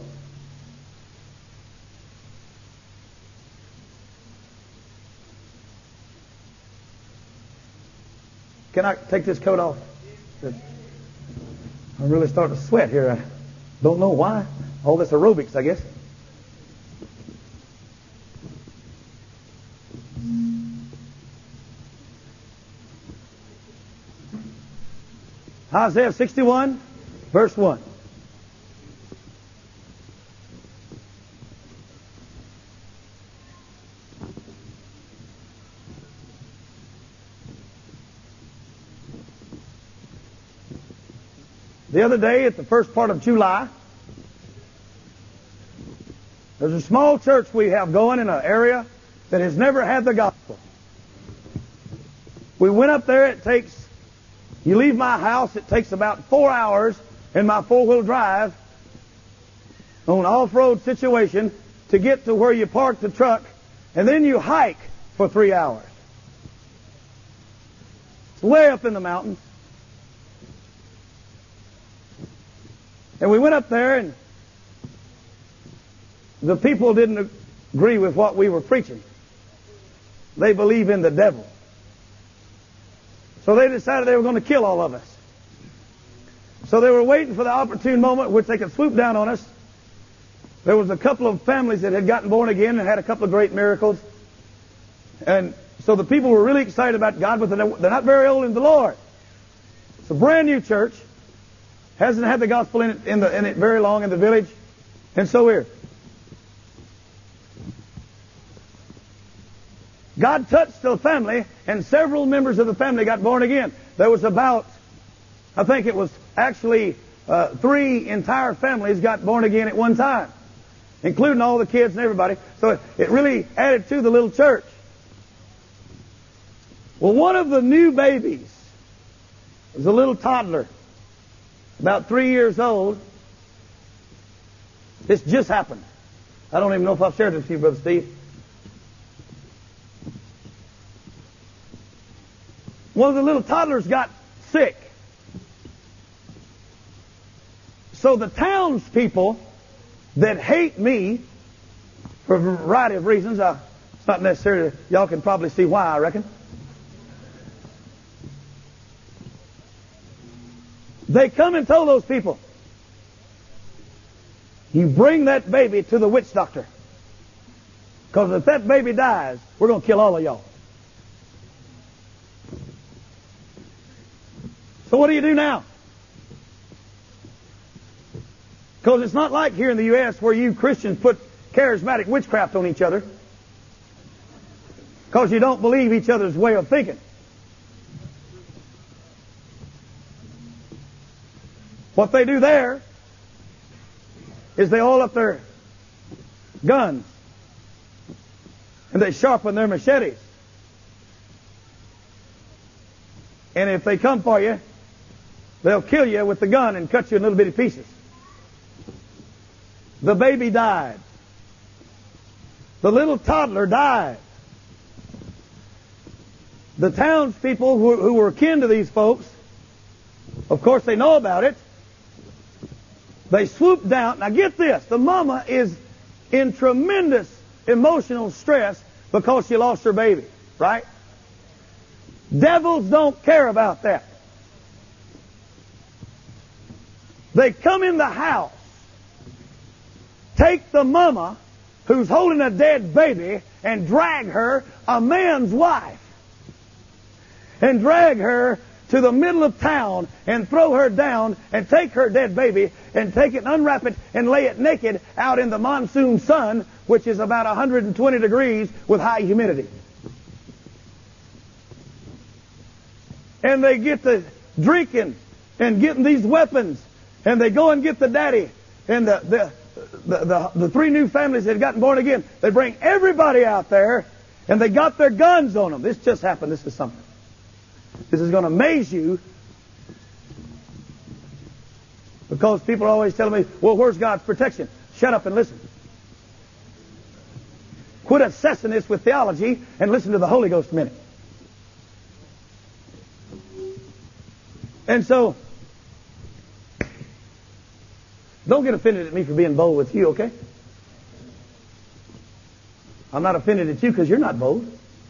Can I take this coat off? I'm really starting to sweat here. I don't know why. All this aerobics, I guess. Isaiah sixty-one, verse one. The other day, at the first part of July, there's a small church we have going in an area that has never had the gospel. We went up there. It takes, you leave my house, it takes about four hours in my four-wheel drive on an off-road situation to get to where you park the truck, and then you hike for three hours. It's way up in the mountains. And we went up there, and the people didn't agree with what we were preaching. They believe in the devil. So they decided they were going to kill all of us. So they were waiting for the opportune moment in which they could swoop down on us. There was a couple of families that had gotten born again and had a couple of great miracles. And so the people were really excited about God, but they're not very old in the Lord. It's a brand new church. Hasn't had the gospel in it, in, the, in it very long in the village. And so here. God touched the family, and several members of the family got born again. There was about, I think it was actually uh, three entire families got born again at one time, including all the kids and everybody. So it, it really added to the little church. Well, one of the new babies was a little toddler, about three years old. This just happened. I don't even know if I've shared this with you, Brother Steve. One of the little toddlers got sick. So the townspeople that hate me for a variety of reasons, uh, it's not necessary, y'all can probably see why, I reckon. They come and told those people, you bring that baby to the witch doctor. Because if that baby dies, we're going to kill all of y'all. So what do you do now? Because it's not like here in the U S where you Christians put charismatic witchcraft on each other. Because you don't believe each other's way of thinking. What they do there is they all up their guns and they sharpen their machetes. And if they come for you, they'll kill you with the gun and cut you in little bitty pieces. The baby died. The little toddler died. The townspeople who, who were kin to these folks, of course they know about it. They swooped down. Now get this. The mama is in tremendous emotional stress because she lost her baby. Right? Devils don't care about that. They come in the house, take the mama who's holding a dead baby and drag her, a man's wife, and drag her to the middle of town and throw her down and take her dead baby and take it and unwrap it and lay it naked out in the monsoon sun, which is about one hundred twenty degrees with high humidity. And they get to drinking and getting these weapons. And they go and get the daddy. And the, the, the, the, the three new families that had gotten born again, they bring everybody out there, and they got their guns on them. This just happened. This is something. This is going to amaze you. Because people are always telling me, well, where's God's protection? Shut up and listen. Quit assessing this with theology and listen to the Holy Ghost a minute. And so, don't get offended at me for being bold with you, okay? I'm not offended at you because you're not bold.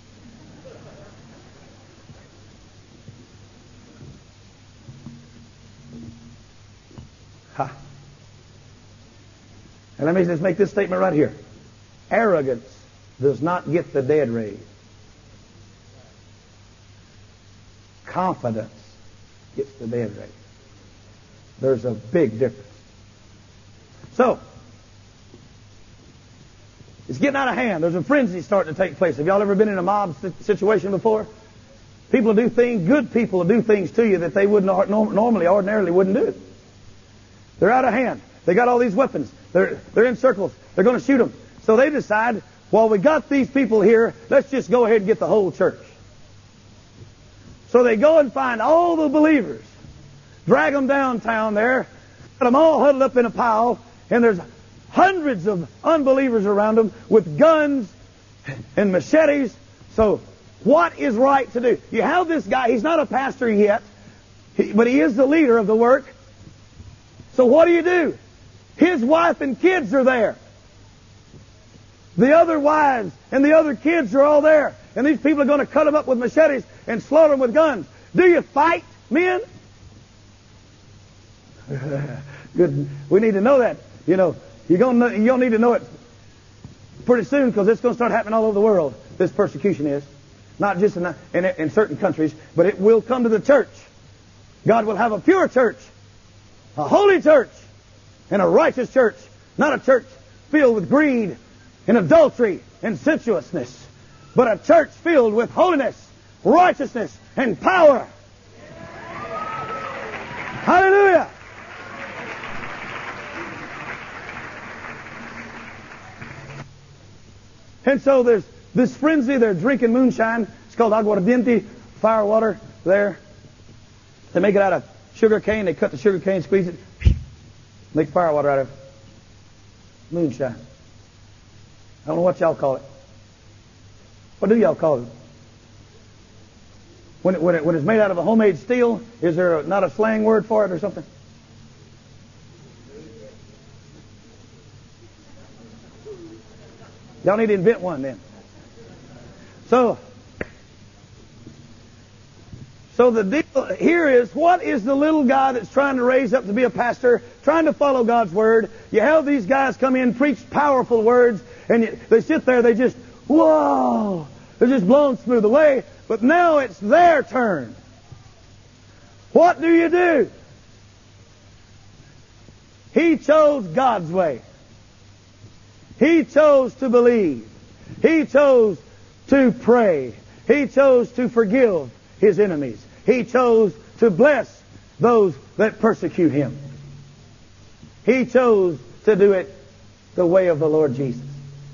Ha. And let me just make this statement right here. Arrogance does not get the dead raised. Confidence gets the dead raised. There's a big difference. So, it's getting out of hand. There's a frenzy starting to take place. Have y'all ever been in a mob situation before? People do things, good people will do things to you that they wouldn't normally, ordinarily wouldn't do. They're out of hand. They got all these weapons. They're, they're in circles. They're going to shoot them. So they decide, well, we got these people here, let's just go ahead and get the whole church. So they go and find all the believers, drag them downtown there, got them all huddled up in a pile, and there's hundreds of unbelievers around them with guns and machetes. So what is right to do? You have this guy, he's not a pastor yet, but he is the leader of the work. So what do you do? His wife and kids are there. The other wives and the other kids are all there. And these people are going to cut them up with machetes and slaughter them with guns. Do you fight, men? Good. We need to know that. You know, you're going to, you'll need to know it pretty soon because it's going to start happening all over the world. This persecution is. Not just in, in, in certain countries, but it will come to the church. God will have a pure church, a holy church, and a righteous church. Not a church filled with greed and adultery and sensuousness, but a church filled with holiness, righteousness, and power. Hallelujah! And so there's this frenzy. They're drinking moonshine. It's called aguardiente, fire water there. They make it out of sugar cane. They cut the sugar cane, squeeze it, make fire water out of it. Moonshine. I don't know what y'all call it. What do y'all call it? When, it, when, it, when it's made out of a homemade steel, is there a, not a slang word for it or something? Y'all need to invent one then. So, so the deal here is, what is the little guy that's trying to raise up to be a pastor, trying to follow God's Word? You have these guys come in, preach powerful words, and you, they sit there, they just, whoa, they're just blown smooth away. But now it's their turn. What do you do? He chose God's way. He chose to believe. He chose to pray. He chose to forgive his enemies. He chose to bless those that persecute him. He chose to do it the way of the Lord Jesus.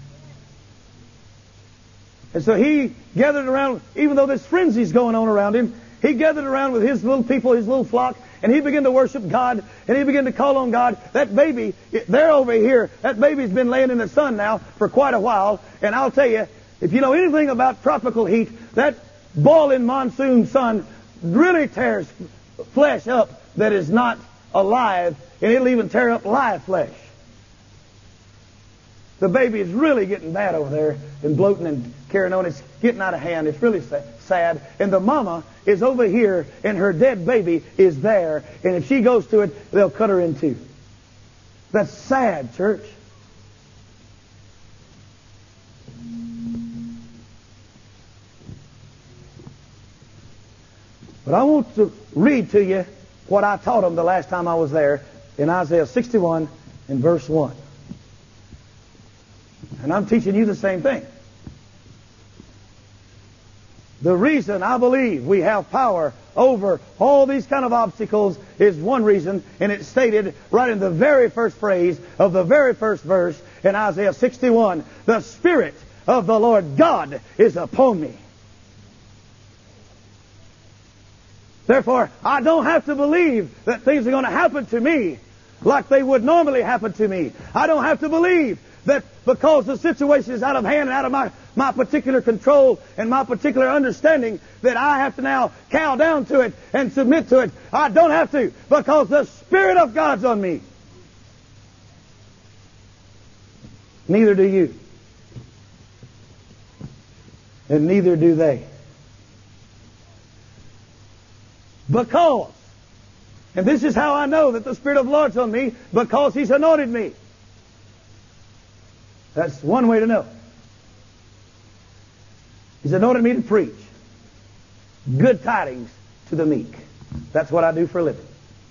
And so he gathered around, even though this frenzy's going on around him, he gathered around with his little people, his little flock, and he began to worship God, and he began to call on God. That baby, they're over here, that baby's been laying in the sun now for quite a while, and I'll tell you, if you know anything about tropical heat, that boiling monsoon sun really tears flesh up that is not alive, and it'll even tear up live flesh. The baby is really getting bad over there and bloating and carrying on. It's getting out of hand. It's really sad. And the mama is over here and her dead baby is there. And if she goes to it, they'll cut her in two. That's sad, church. But I want to read to you what I taught them the last time I was there in Isaiah sixty-one and verse one. And I'm teaching you the same thing. The reason I believe we have power over all these kind of obstacles is one reason, and it's stated right in the very first phrase of the very first verse in Isaiah sixty-one. The Spirit of the Lord God is upon me. Therefore, I don't have to believe that things are going to happen to me like they would normally happen to me. I don't have to believe that because the situation is out of hand and out of my, my particular control and my particular understanding that I have to now cow down to it and submit to it. I don't have to, because the Spirit of God's on me. Neither do you. And neither do they. Because, and this is how I know that the Spirit of the Lord's on me, because He's anointed me. That's one way to know. He's anointed me to preach good tidings to the meek. That's what I do for a living.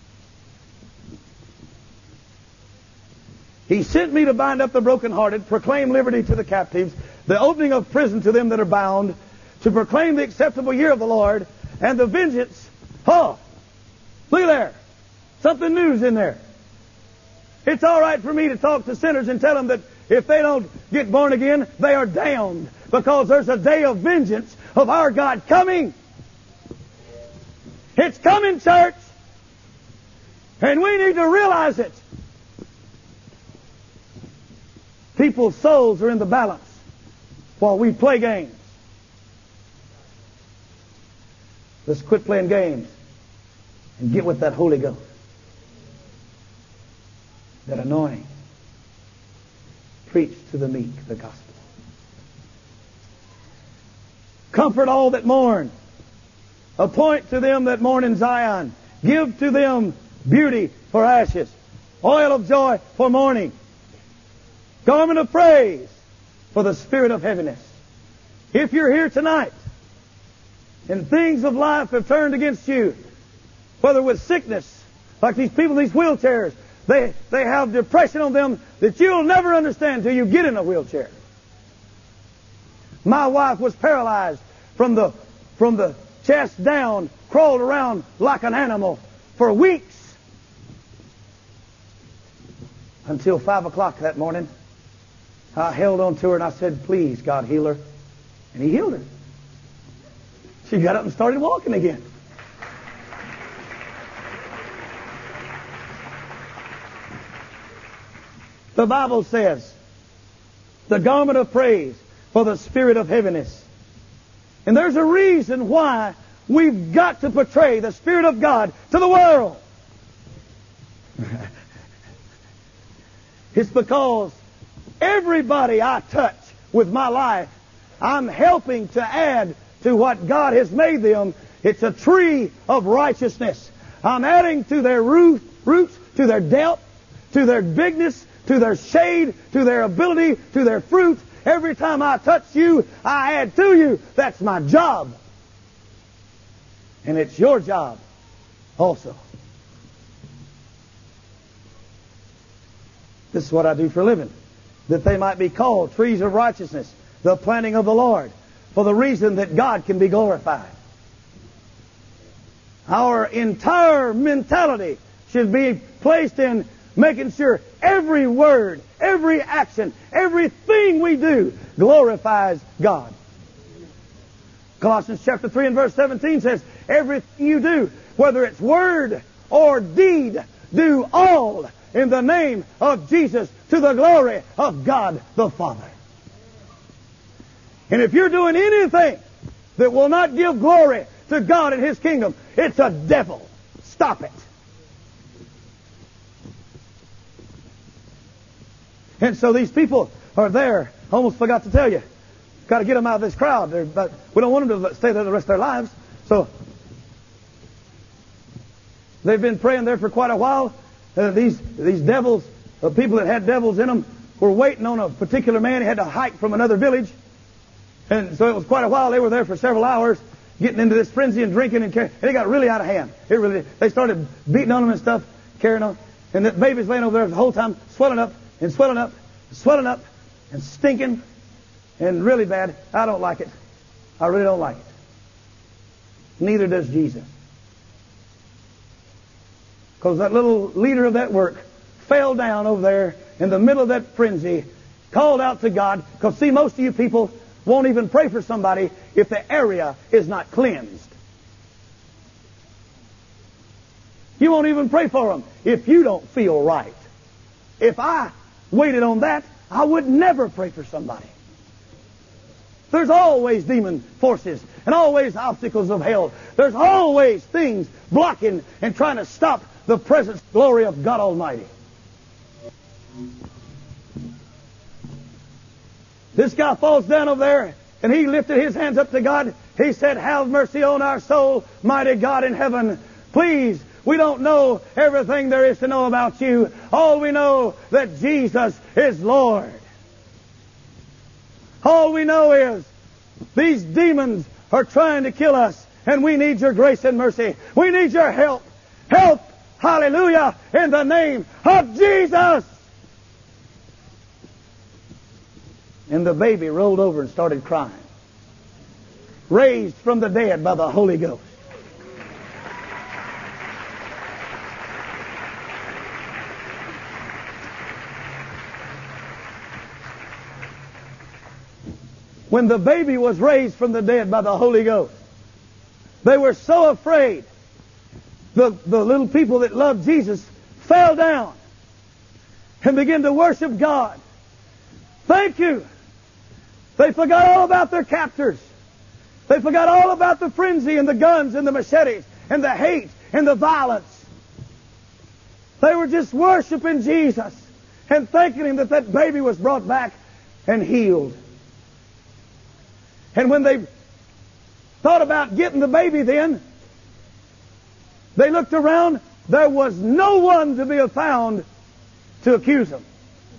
He sent me to bind up the brokenhearted, proclaim liberty to the captives, the opening of prison to them that are bound, to proclaim the acceptable year of the Lord, and the vengeance. Oh, look at there. Something new's in there. It's all right for me to talk to sinners and tell them that if they don't get born again, they are damned, because there's a day of vengeance of our God coming. It's coming, church. And we need to realize it. People's souls are in the balance while we play games. Let's quit playing games and get with that Holy Ghost. That anointing. Preach to the meek the gospel. Comfort all that mourn. Appoint to them that mourn in Zion. Give to them beauty for ashes. Oil of joy for mourning. Garment of praise for the spirit of heaviness. If you're here tonight and things of life have turned against you, whether with sickness, like these people in these wheelchairs, They, they have depression on them that you'll never understand till you get in a wheelchair. My wife was paralyzed from the, from the chest down, crawled around like an animal for weeks. Until five o'clock that morning, I held on to her and I said, please, God, heal her. And He healed her. She got up and started walking again. The Bible says, the garment of praise for the spirit of heaviness. And there's a reason why we've got to portray the Spirit of God to the world. It's because everybody I touch with my life, I'm helping to add to what God has made them. It's a tree of righteousness. I'm adding to their root, roots, to their depth, to their bigness, to their shade, to their ability, to their fruit. Every time I touch you, I add to you. That's my job. And it's your job also. This is what I do for a living. That they might be called trees of righteousness, the planting of the Lord, for the reason that God can be glorified. Our entire mentality should be placed in making sure every word, every action, everything we do glorifies God. Colossians chapter three and verse seventeen says, everything you do, whether it's word or deed, do all in the name of Jesus to the glory of God the Father. And if you're doing anything that will not give glory to God and His kingdom, it's a devil. Stop it. And so these people are there. I almost forgot to tell you. Got to get them out of this crowd. They're, but we don't want them to stay there the rest of their lives. So they've been praying there for quite a while. Uh, these these devils, uh, people that had devils in them, were waiting on a particular man. He had to hike from another village. And so it was quite a while. They were there for several hours, getting into this frenzy and drinking and carrying. And it got really out of hand. It really did. They started beating on them and stuff, carrying on. And the baby's laying over there the whole time, swelling up. And swelling up, swelling up, and stinking, and really bad. I don't like it. I really don't like it. Neither does Jesus. Because that little leader of that work fell down over there in the middle of that frenzy, called out to God. Because see, most of you people won't even pray for somebody if the area is not cleansed. You won't even pray for them if you don't feel right. If I waited on that, I would never pray for somebody. There's always demon forces and always obstacles of hell. There's always things blocking and trying to stop the presence glory of God Almighty. This guy falls down over there, and he lifted his hands up to God. He said, have mercy on our soul, mighty God in heaven. Please, we don't know everything there is to know about you. All we know that Jesus is Lord. All we know is these demons are trying to kill us, and we need your grace and mercy. We need your help. Help, hallelujah, in the name of Jesus. And the baby rolled over and started crying. Raised from the dead by the Holy Ghost. When the baby was raised from the dead by the Holy Ghost, they were so afraid. The, the little people that loved Jesus fell down and began to worship God. Thank you. They forgot all about their captors. They forgot all about the frenzy and the guns and the machetes and the hate and the violence. They were just worshiping Jesus and thanking Him that that baby was brought back and healed. And when they thought about getting the baby then, they looked around. There was no one to be found to accuse them.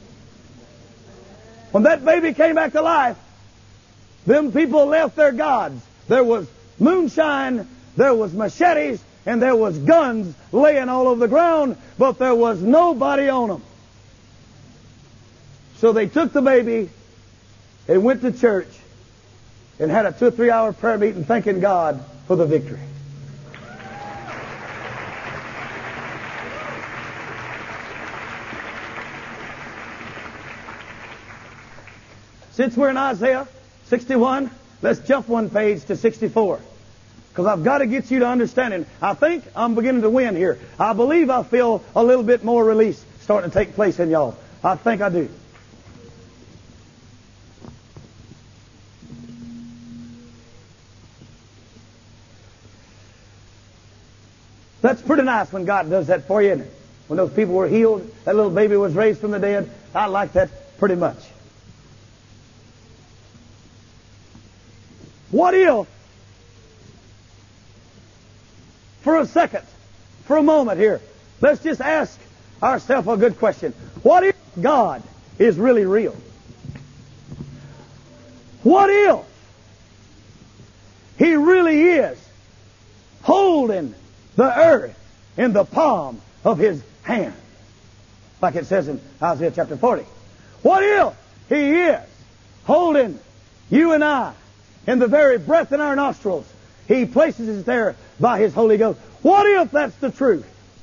When that baby came back to life, them people left their gods. There was moonshine, there was machetes, and there was guns laying all over the ground, but there was nobody on them. So they took the baby and went to church and had a two or three hour prayer meeting thanking God for the victory. Since we're in Isaiah sixty-one, let's jump one page to sixty-four. Because I've got to get you to understanding. I think I'm beginning to win here. I believe I feel a little bit more release starting to take place in y'all. I think I do. That's pretty nice when God does that for you, isn't it? When those people were healed, that little baby was raised from the dead. I like that pretty much. What if, for a second, for a moment here, let's just ask ourselves a good question. What if God is really real? What if He really is holding the earth in the palm of His hand? Like it says in Isaiah chapter forty. What if He is holding you and I in the very breath in our nostrils? He places us there by His Holy Ghost. What if that's the truth?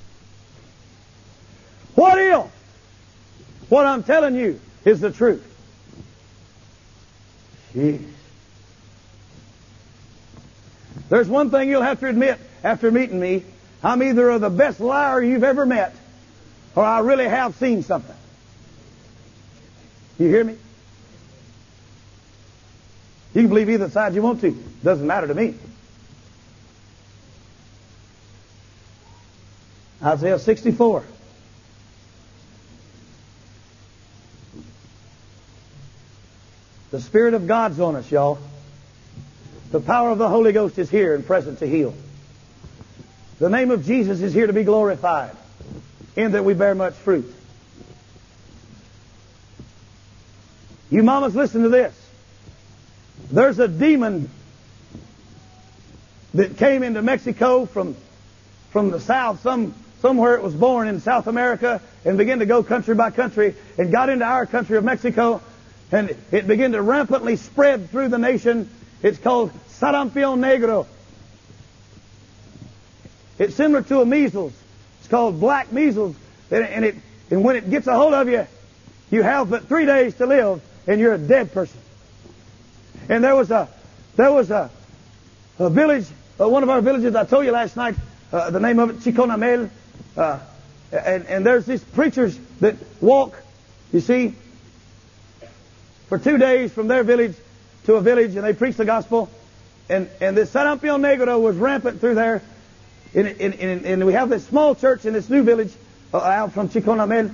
What if what I'm telling you is the truth? Jeez. There's one thing you'll have to admit after meeting me. I'm either the best liar you've ever met, or I really have seen something. You hear me? You can believe either side you want to. Doesn't matter to me. Isaiah sixty-four. The Spirit of God's on us, y'all. The power of the Holy Ghost is here and present to heal. The name of Jesus is here to be glorified, in that we bear much fruit. You mamas, listen to this. There's a demon that came into Mexico from, from the south, some, somewhere it was born in South America, and began to go country by country, and got into our country of Mexico, and it began to rampantly spread through the nation. It's called Sarampion Negro. It's similar to a measles. It's called black measles. And, and, it, and when it gets a hold of you, you have but three days to live, and you're a dead person. And there was a, there was a, a village, uh, one of our villages, I told you last night, uh, the name of it, Chiconamel. Uh, and, and there's these preachers that walk, you see, for two days from their village to a village, and they preach the gospel. And, and this Sarampion Negro was rampant through there. And, and, and, and we have this small church in this new village uh, out from Chiconamel.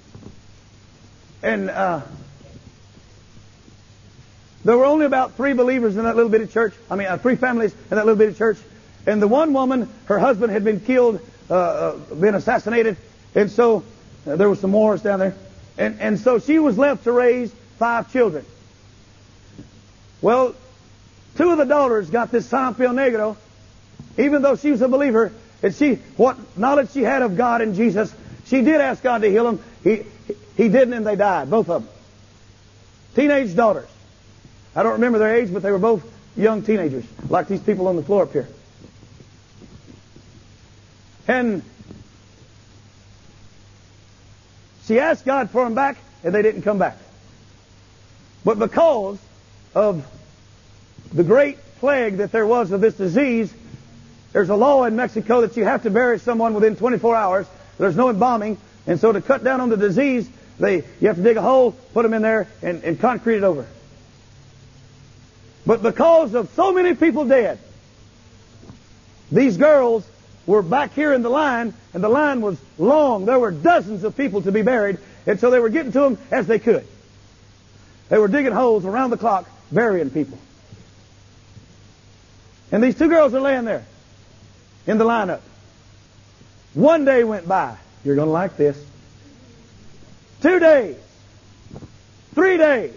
And uh, there were only about three believers in that little bitty church. I mean, uh, three families in that little bitty church. And the one woman, her husband had been killed, uh, uh, been assassinated. And so uh, there were some wars down there. And, and so she was left to raise five children. Well, two of the daughters got this Sarampion Negro, even though she was a believer, and she, what knowledge she had of God and Jesus, she did ask God to heal them. He, he didn't, and they died, both of them. Teenage daughters. I don't remember their age, but they were both young teenagers, like these people on the floor up here. And she asked God for them back, and they didn't come back. But because of the great plague that there was of this disease, there's a law in Mexico that you have to bury someone within twenty-four hours. There's no embalming. And so to cut down on the disease, they you have to dig a hole, put them in there, and, and concrete it over. But because of so many people dead, these girls were back here in the line, and the line was long. There were dozens of people to be buried, and so they were getting to them as they could. They were digging holes around the clock, burying people. And these two girls are laying there in the lineup. One day went by. You're going to like this. Two days. Three days.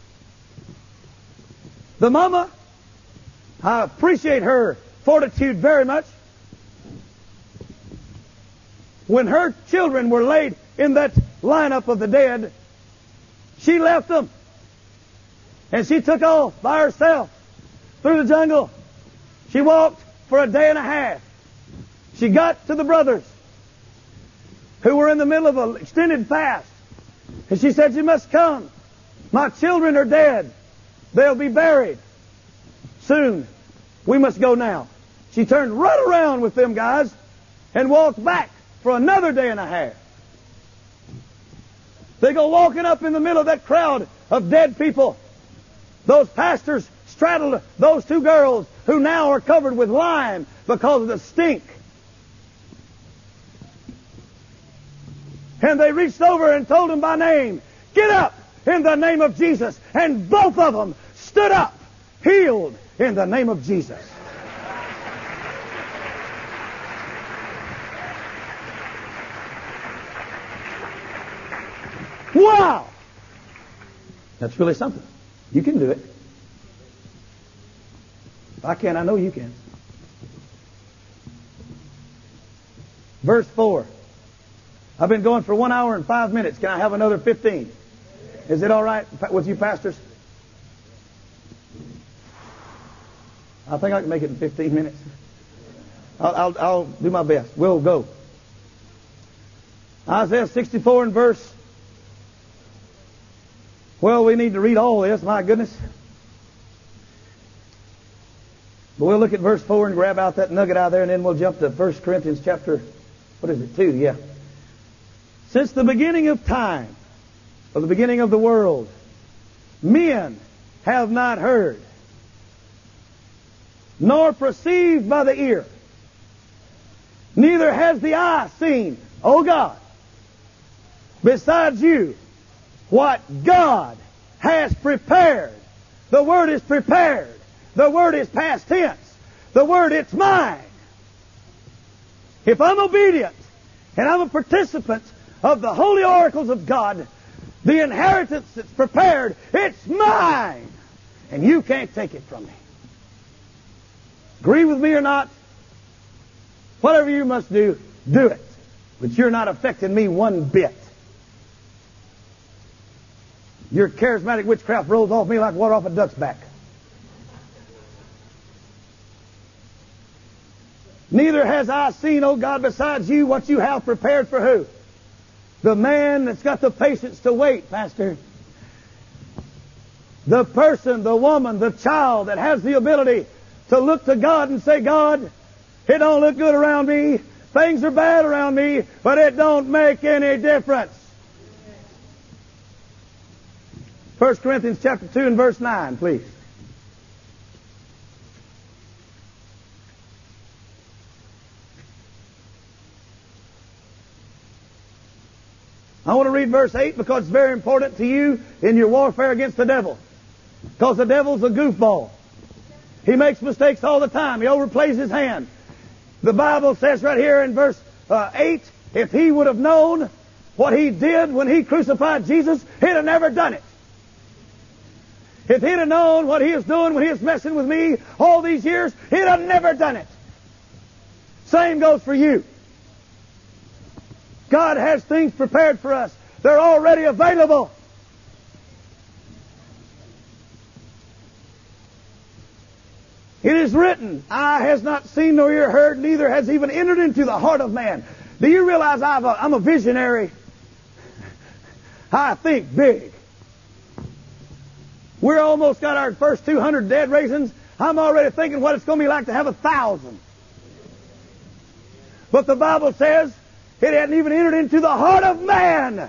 The mama, I appreciate her fortitude very much. When her children were laid in that lineup of the dead, she left them. And she took off by herself through the jungle. She walked for a day and a half. She got to the brothers who were in the middle of an extended fast. And she said, "You must come. My children are dead. They'll be buried soon. We must go now." She turned right around with them guys and walked back for another day and a half. They go walking up in the middle of that crowd of dead people. Those pastors straddled those two girls who now are covered with lime because of the stink. And they reached over and told them by name, "Get up in the name of Jesus." And both of them stood up, healed in the name of Jesus. Wow! That's really something. You can do it. If I can, I know you can. Verse four. I've been going for one hour and five minutes. Can I have another fifteen? Is it all right with you pastors? I think I can make it in fifteen minutes. I'll, I'll, I'll do my best. We'll go. Isaiah sixty-four and verse. Well, we need to read all this, my goodness. But we'll look at verse four and grab out that nugget out there, and then we'll jump to First Corinthians chapter, what is it, two, yeah. Since the beginning of time, or the beginning of the world, men have not heard, nor perceived by the ear, neither has the eye seen, O God, besides you, what God has prepared. The word is prepared. The word is past tense. The word, it's mine. If I'm obedient and I'm a participant of the holy oracles of God, the inheritance that's prepared, it's mine. And you can't take it from me. Agree with me or not? Whatever you must do, do it. But you're not affecting me one bit. Your charismatic witchcraft rolls off me like water off a duck's back. Neither has I seen, O God, besides you, what you have prepared for who? The man that's got the patience to wait, Pastor. The person, the woman, the child that has the ability to look to God and say, God, it don't look good around me. Things are bad around me, but it don't make any difference. First Corinthians chapter two and verse nine, please. I want to read verse eight because it's very important to you in your warfare against the devil. Because the devil's a goofball. He makes mistakes all the time. He overplays his hand. The Bible says right here in verse uh, eight, if he would have known what he did when he crucified Jesus, he'd have never done it. If he'd have known what he was doing when he was messing with me all these years, he'd have never done it. Same goes for you. God has things prepared for us. They're already available. It is written, eye has not seen nor ear heard, neither has even entered into the heart of man. Do you realize I've a, I'm a visionary? I think big. We're almost got our first two hundred dead raisins. I'm already thinking what it's going to be like to have a thousand. But the Bible says it hadn't even entered into the heart of man.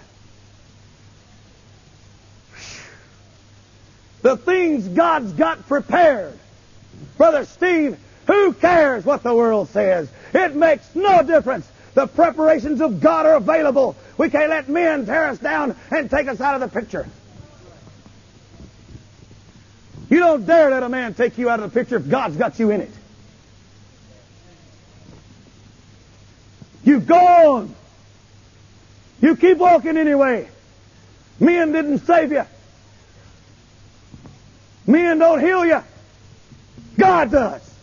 The things God's got prepared. Brother Steve, who cares what the world says? It makes no difference. The preparations of God are available. We can't let men tear us down and take us out of the picture. You don't dare let a man take you out of the picture if God's got you in it. You go on. You keep walking anyway. Men didn't save you. Men don't heal you. God does.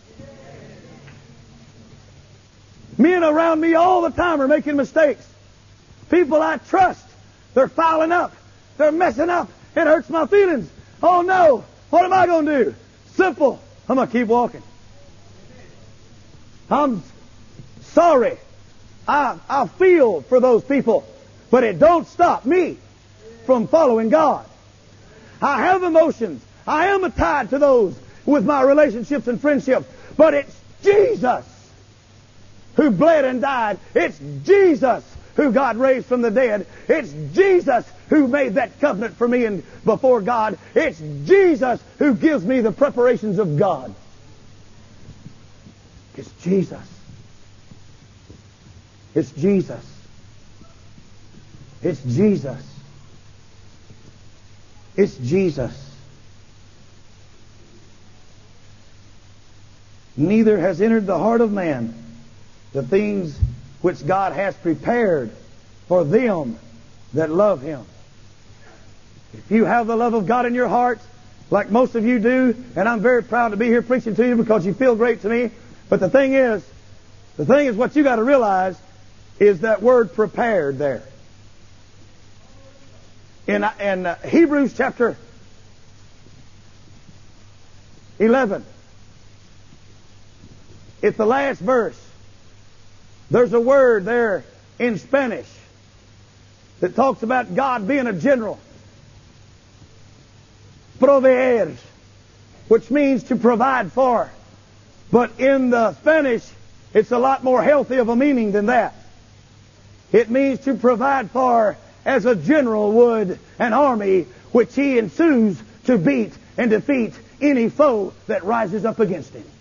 Men around me all the time are making mistakes. People I trust, they're fouling up. They're messing up. It hurts my feelings. Oh no, what am I going to do? Simple. I'm going to keep walking. I'm sorry. I, I feel for those people. But it don't stop me from following God. I have emotions. I am tied to those with my relationships and friendships. But it's Jesus who bled and died. It's Jesus who God raised from the dead. It's Jesus who made that covenant for me and before God. It's Jesus who gives me the preparations of God. It's Jesus. It's Jesus. It's Jesus. It's Jesus. Neither has entered the heart of man the things which God has prepared for them that love Him. If you have the love of God in your heart, like most of you do, and I'm very proud to be here preaching to you because you feel great to me, but the thing is, the thing is what you got to realize is that word prepared there. In, in uh, Hebrews chapter eleven, it's the last verse. There's a word there in Spanish that talks about God being a general. Proveer, which means to provide for. But in the Spanish, it's a lot more healthy of a meaning than that. It means to provide for as a general would an army which he ensues to beat and defeat any foe that rises up against him.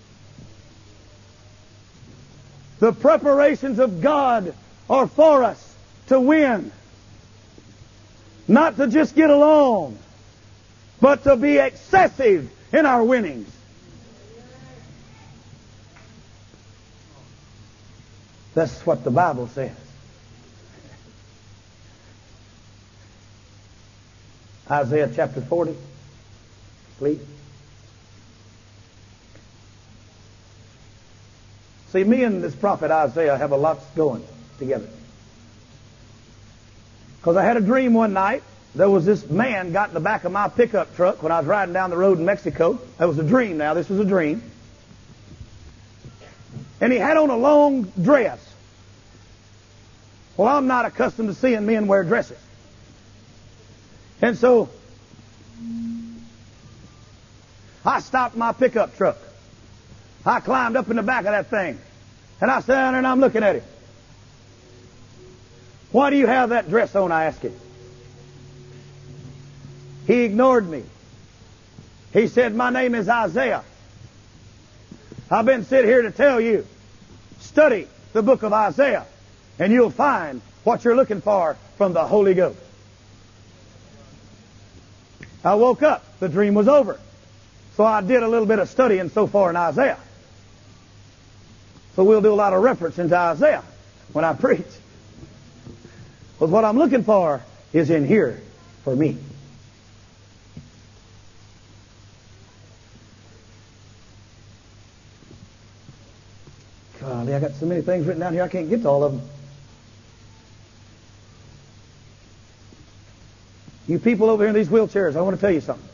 The preparations of God are for us to win. Not to just get along, but to be excessive in our winnings. That's what the Bible says. Isaiah chapter forty, please. See, me and this prophet Isaiah have a lot going together. Because I had a dream one night. There was this man got in the back of my pickup truck when I was riding down the road in Mexico. That was a dream now. This was a dream. And he had on a long dress. Well, I'm not accustomed to seeing men wear dresses. And so I stopped my pickup truck. I climbed up in the back of that thing. And I sat down there and I'm looking at him. Why do you have that dress on? I asked him. He ignored me. He said, my name is Isaiah. I've been sitting here to tell you, study the book of Isaiah, and you'll find what you're looking for from the Holy Ghost. I woke up. The dream was over. So I did a little bit of studying so far in Isaiah. So we'll do a lot of reference into Isaiah when I preach. But what I'm looking for is in here for me. Golly, I got so many things written down here I can't get to all of them. You people over here in these wheelchairs, I want to tell you something.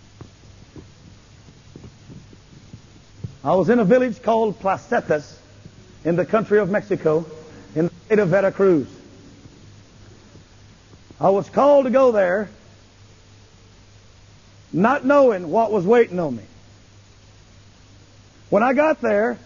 I was in a village called Placetas in the country of Mexico, in the state of Veracruz. I was called to go there, not knowing what was waiting on me. When I got there,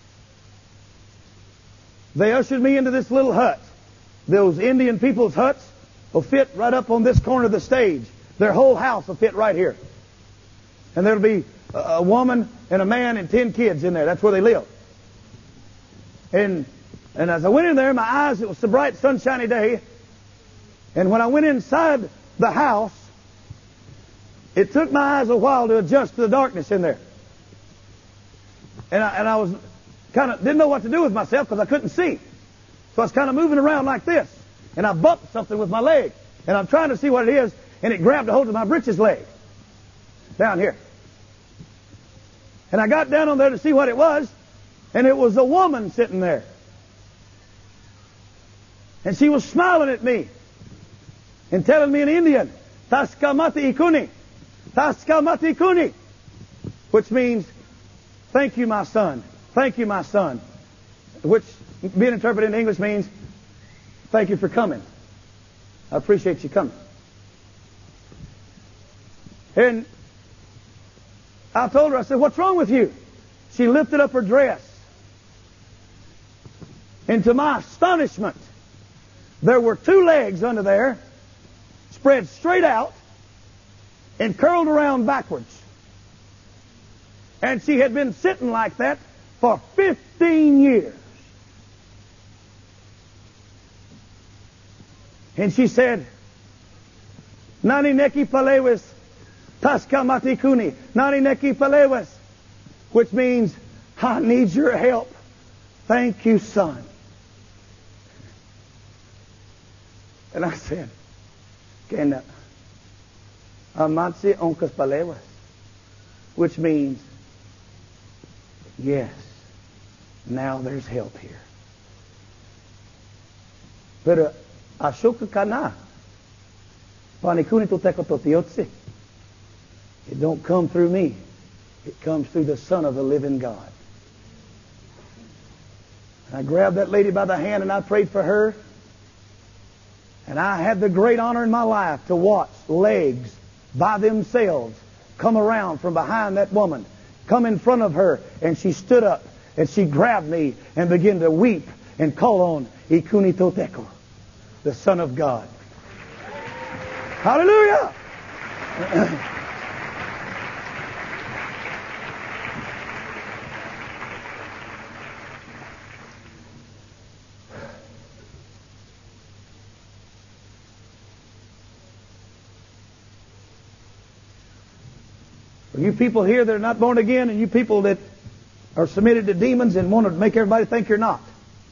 they ushered me into this little hut. Those Indian people's huts will fit right up on this corner of the stage. Their whole house will fit right here. And there'll be a woman and a man and ten kids in there. That's where they live. And and as I went in there, my eyes, it was a bright, sunshiny day. And when I went inside the house, it took my eyes a while to adjust to the darkness in there. And I, and I was kind of, didn't know what to do with myself because I couldn't see. So I was kind of moving around like this. And I bumped something with my leg. And I'm trying to see what it is. And it grabbed a hold of my britches leg. Down here. And I got down on there to see what it was. And it was a woman sitting there. And she was smiling at me. And telling me in Indian, Taskamati ikuni. Taskamati ikuni. Which means, thank you, my son. Thank you, my son. Which, being interpreted in English, means, thank you for coming. I appreciate you coming. And I told her, I said, what's wrong with you? She lifted up her dress. And to my astonishment, there were two legs under there, spread straight out, and curled around backwards. And she had been sitting like that for fifteen years. And she said, Nani neki palewis, taskamati kuni, nani neki palewis, which means, I need your help. Thank you, son. And I said, Kena, amansi onkas palewis, which means, yes, now there's help here. Pero ashoka kana, panikuni tuteko totiotsi. It don't come through me. It comes through the Son of the living God. And I grabbed that lady by the hand and I prayed for her. And I had the great honor in my life to watch legs by themselves come around from behind that woman, come in front of her, and she stood up and she grabbed me and began to weep and call on Ikuni Toteko, the Son of God. Hallelujah! You people here that are not born again, and you people that are submitted to demons and want to make everybody think you're not.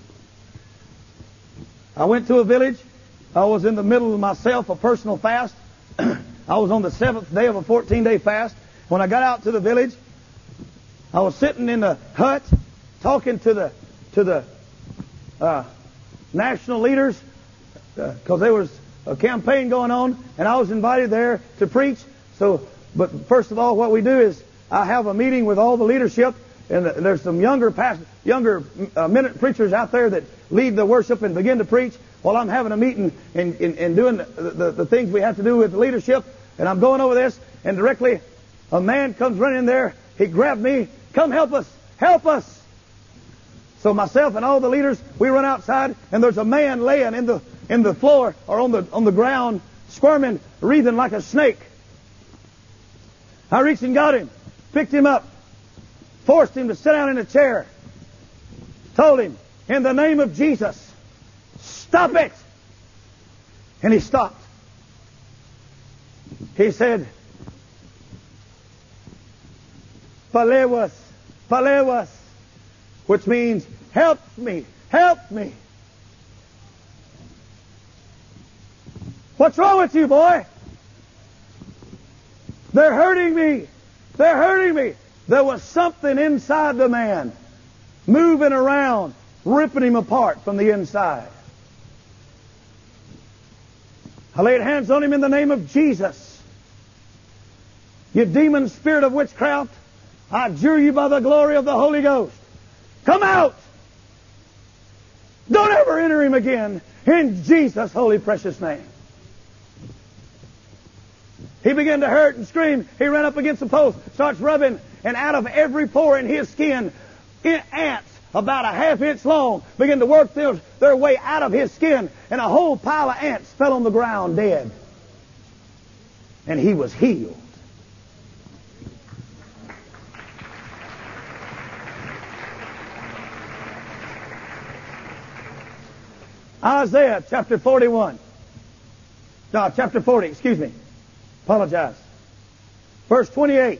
I went to a village. I was in the middle of myself, a personal fast. I was on the seventh day of a fourteen-day fast. When I got out to the village, I was sitting in the hut talking to the to the uh, national leaders because uh, there was a campaign going on, and I was invited there to preach. So. But first of all, what we do is I have a meeting with all the leadership, and there's some younger past, younger uh, minute preachers out there that lead the worship and begin to preach while I'm having a meeting and, and, and doing the, the, the things we have to do with the leadership. And I'm going over this, and directly a man comes running in there. He grabbed me. Come help us. Help us. So myself and all the leaders, we run outside, and there's a man laying in the in the floor or on the on the ground, squirming, wreathing like a snake. I reached and got him, picked him up, forced him to sit down in a chair, told him, in the name of Jesus, stop it. And he stopped. He said, Palewas, Palewas, which means, help me, help me. What's wrong with you, boy? They're hurting me. They're hurting me. There was something inside the man moving around, ripping him apart from the inside. I laid hands on him in the name of Jesus. You demon spirit of witchcraft, I adjure you by the glory of the Holy Ghost. Come out! Don't ever enter him again in Jesus' holy precious name. He began to hurt and scream. He ran up against the post, starts rubbing, and out of every pore in his skin, ants about a half inch long began to work their, their way out of his skin, and a whole pile of ants fell on the ground dead. And he was healed. Isaiah chapter forty-one. No, chapter forty, excuse me. Apologize. Verse twenty-eight.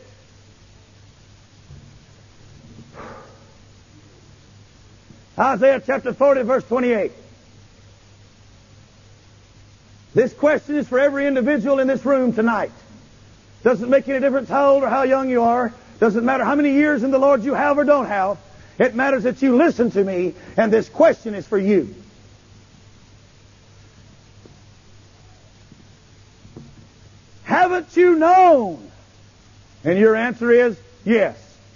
Isaiah chapter forty, verse twenty-eight. This question is for every individual in this room tonight. Doesn't make any difference how old or how young you are. Doesn't matter how many years in the Lord you have or don't have. It matters that you listen to me, and this question is for you. Haven't you known? And your answer is yes.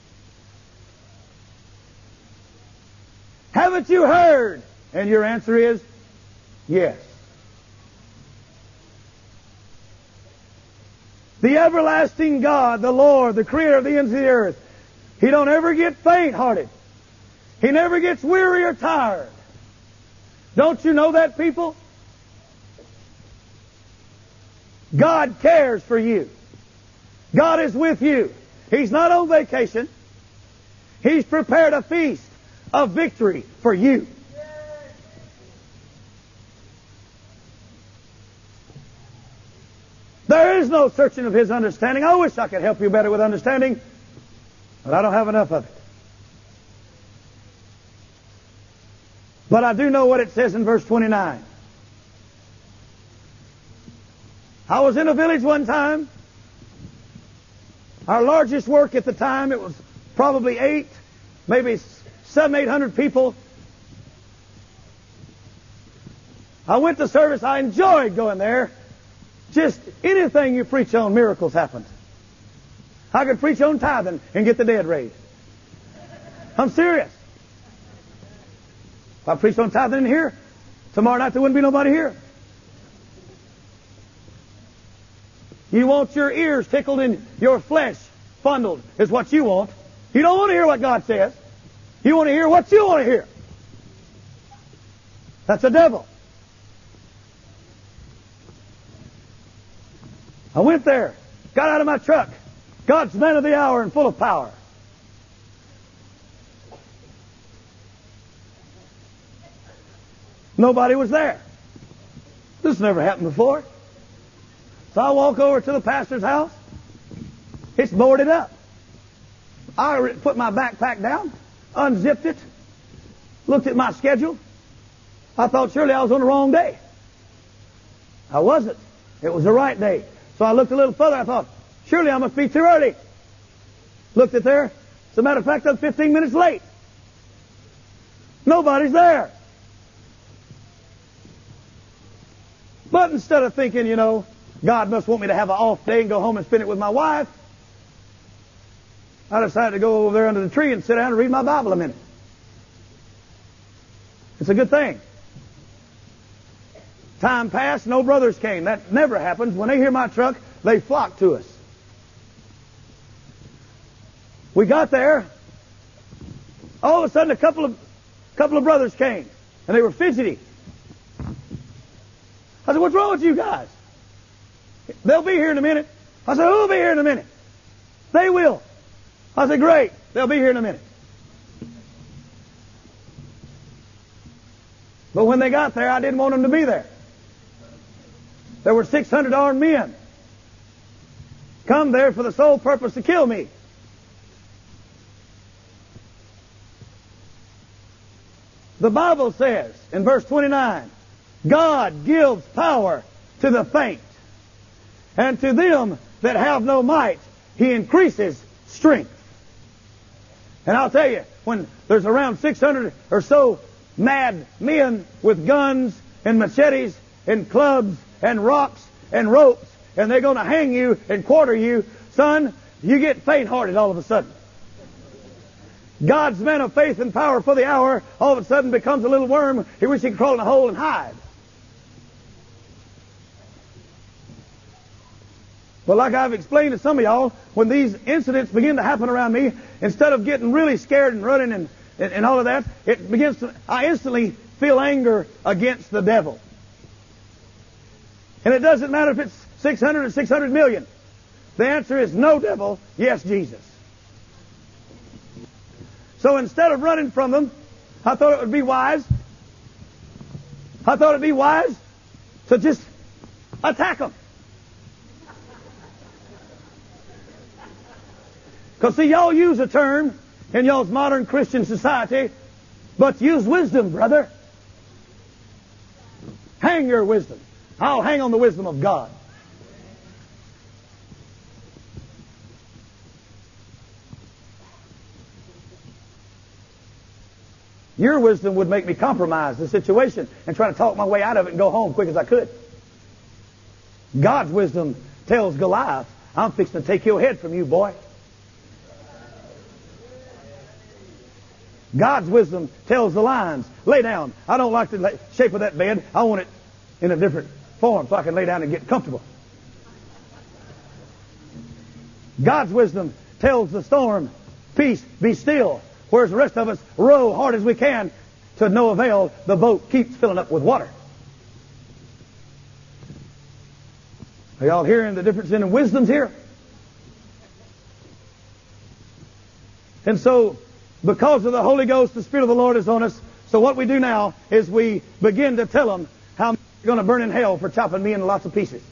Haven't you heard? And your answer is yes. The everlasting God, the Lord, the creator of the ends of the earth, He don't ever get faint-hearted. He never gets weary or tired. Don't you know that, people? God cares for you. God is with you. He's not on vacation. He's prepared a feast of victory for you. There is no searching of His understanding. I wish I could help you better with understanding, but I don't have enough of it. But I do know what it says in verse twenty-nine. I was in a village one time. Our largest work at the time, it was probably eight, maybe seven, eight hundred people. I went to service. I enjoyed going there. Just anything you preach on, miracles happen. I could preach on tithing and get the dead raised. I'm serious. If I preached on tithing in here, tomorrow night there wouldn't be nobody here. You want your ears tickled and your flesh fondled is what you want. You don't want to hear what God says. You want to hear what you want to hear. That's the devil. I went there, got out of my truck, God's man of the hour and full of power. Nobody was there. This never happened before. So I walk over to the pastor's house. It's boarded up. I put my backpack down, unzipped it, looked at my schedule. I thought surely I was on the wrong day. I wasn't. It was the right day. So I looked a little further. I thought, surely I must be too early. Looked at there. As a matter of fact, I'm fifteen minutes late. Nobody's there. But instead of thinking, you know, God must want me to have an off day and go home and spend it with my wife, I decided to go over there under the tree and sit down and read my Bible a minute. It's a good thing. Time passed, no brothers came. That never happens. When they hear my truck, they flock to us. We got there. All of a sudden, a couple of couple of brothers came, and they were fidgety. I said, "What's wrong with you guys?" "They'll be here in a minute." I said, "Who'll be here in a minute?" "They will." I said, "Great. They'll be here in a minute." But when they got there, I didn't want them to be there. There were six hundred armed men come there for the sole purpose to kill me. The Bible says in verse twenty-nine, God gives power to the faint, and to them that have no might, He increases strength. And I'll tell you, when there's around six hundred or so mad men with guns and machetes and clubs and rocks and ropes, and they're going to hang you and quarter you, son, you get faint-hearted all of a sudden. God's man of faith and power for the hour all of a sudden becomes a little worm. He wishes he could crawl in a hole and hide. But like I've explained to some of y'all, when these incidents begin to happen around me, instead of getting really scared and running and, and, and all of that, it begins to, I instantly feel anger against the devil. And it doesn't matter if it's six hundred or six hundred million. The answer is no devil, yes Jesus. So instead of running from them, I thought it would be wise. I thought it would be wise to just attack them. Because see, y'all use a term in y'all's modern Christian society, but use wisdom, brother. Hang your wisdom. I'll hang on the wisdom of God. Your wisdom would make me compromise the situation and try to talk my way out of it and go home quick as I could. God's wisdom tells Goliath, I'm fixing to take your head from you, boy. God's wisdom tells the lions, lay down. I don't like the shape of that bed. I want it in a different form so I can lay down and get comfortable. God's wisdom tells the storm, peace, be still. Whereas the rest of us row hard as we can to no avail. The boat keeps filling up with water. Are y'all hearing the difference in the wisdoms here? And so, because of the Holy Ghost, the Spirit of the Lord is on us. So what we do now is we begin to tell them how they're going to burn in hell for chopping me into lots of pieces.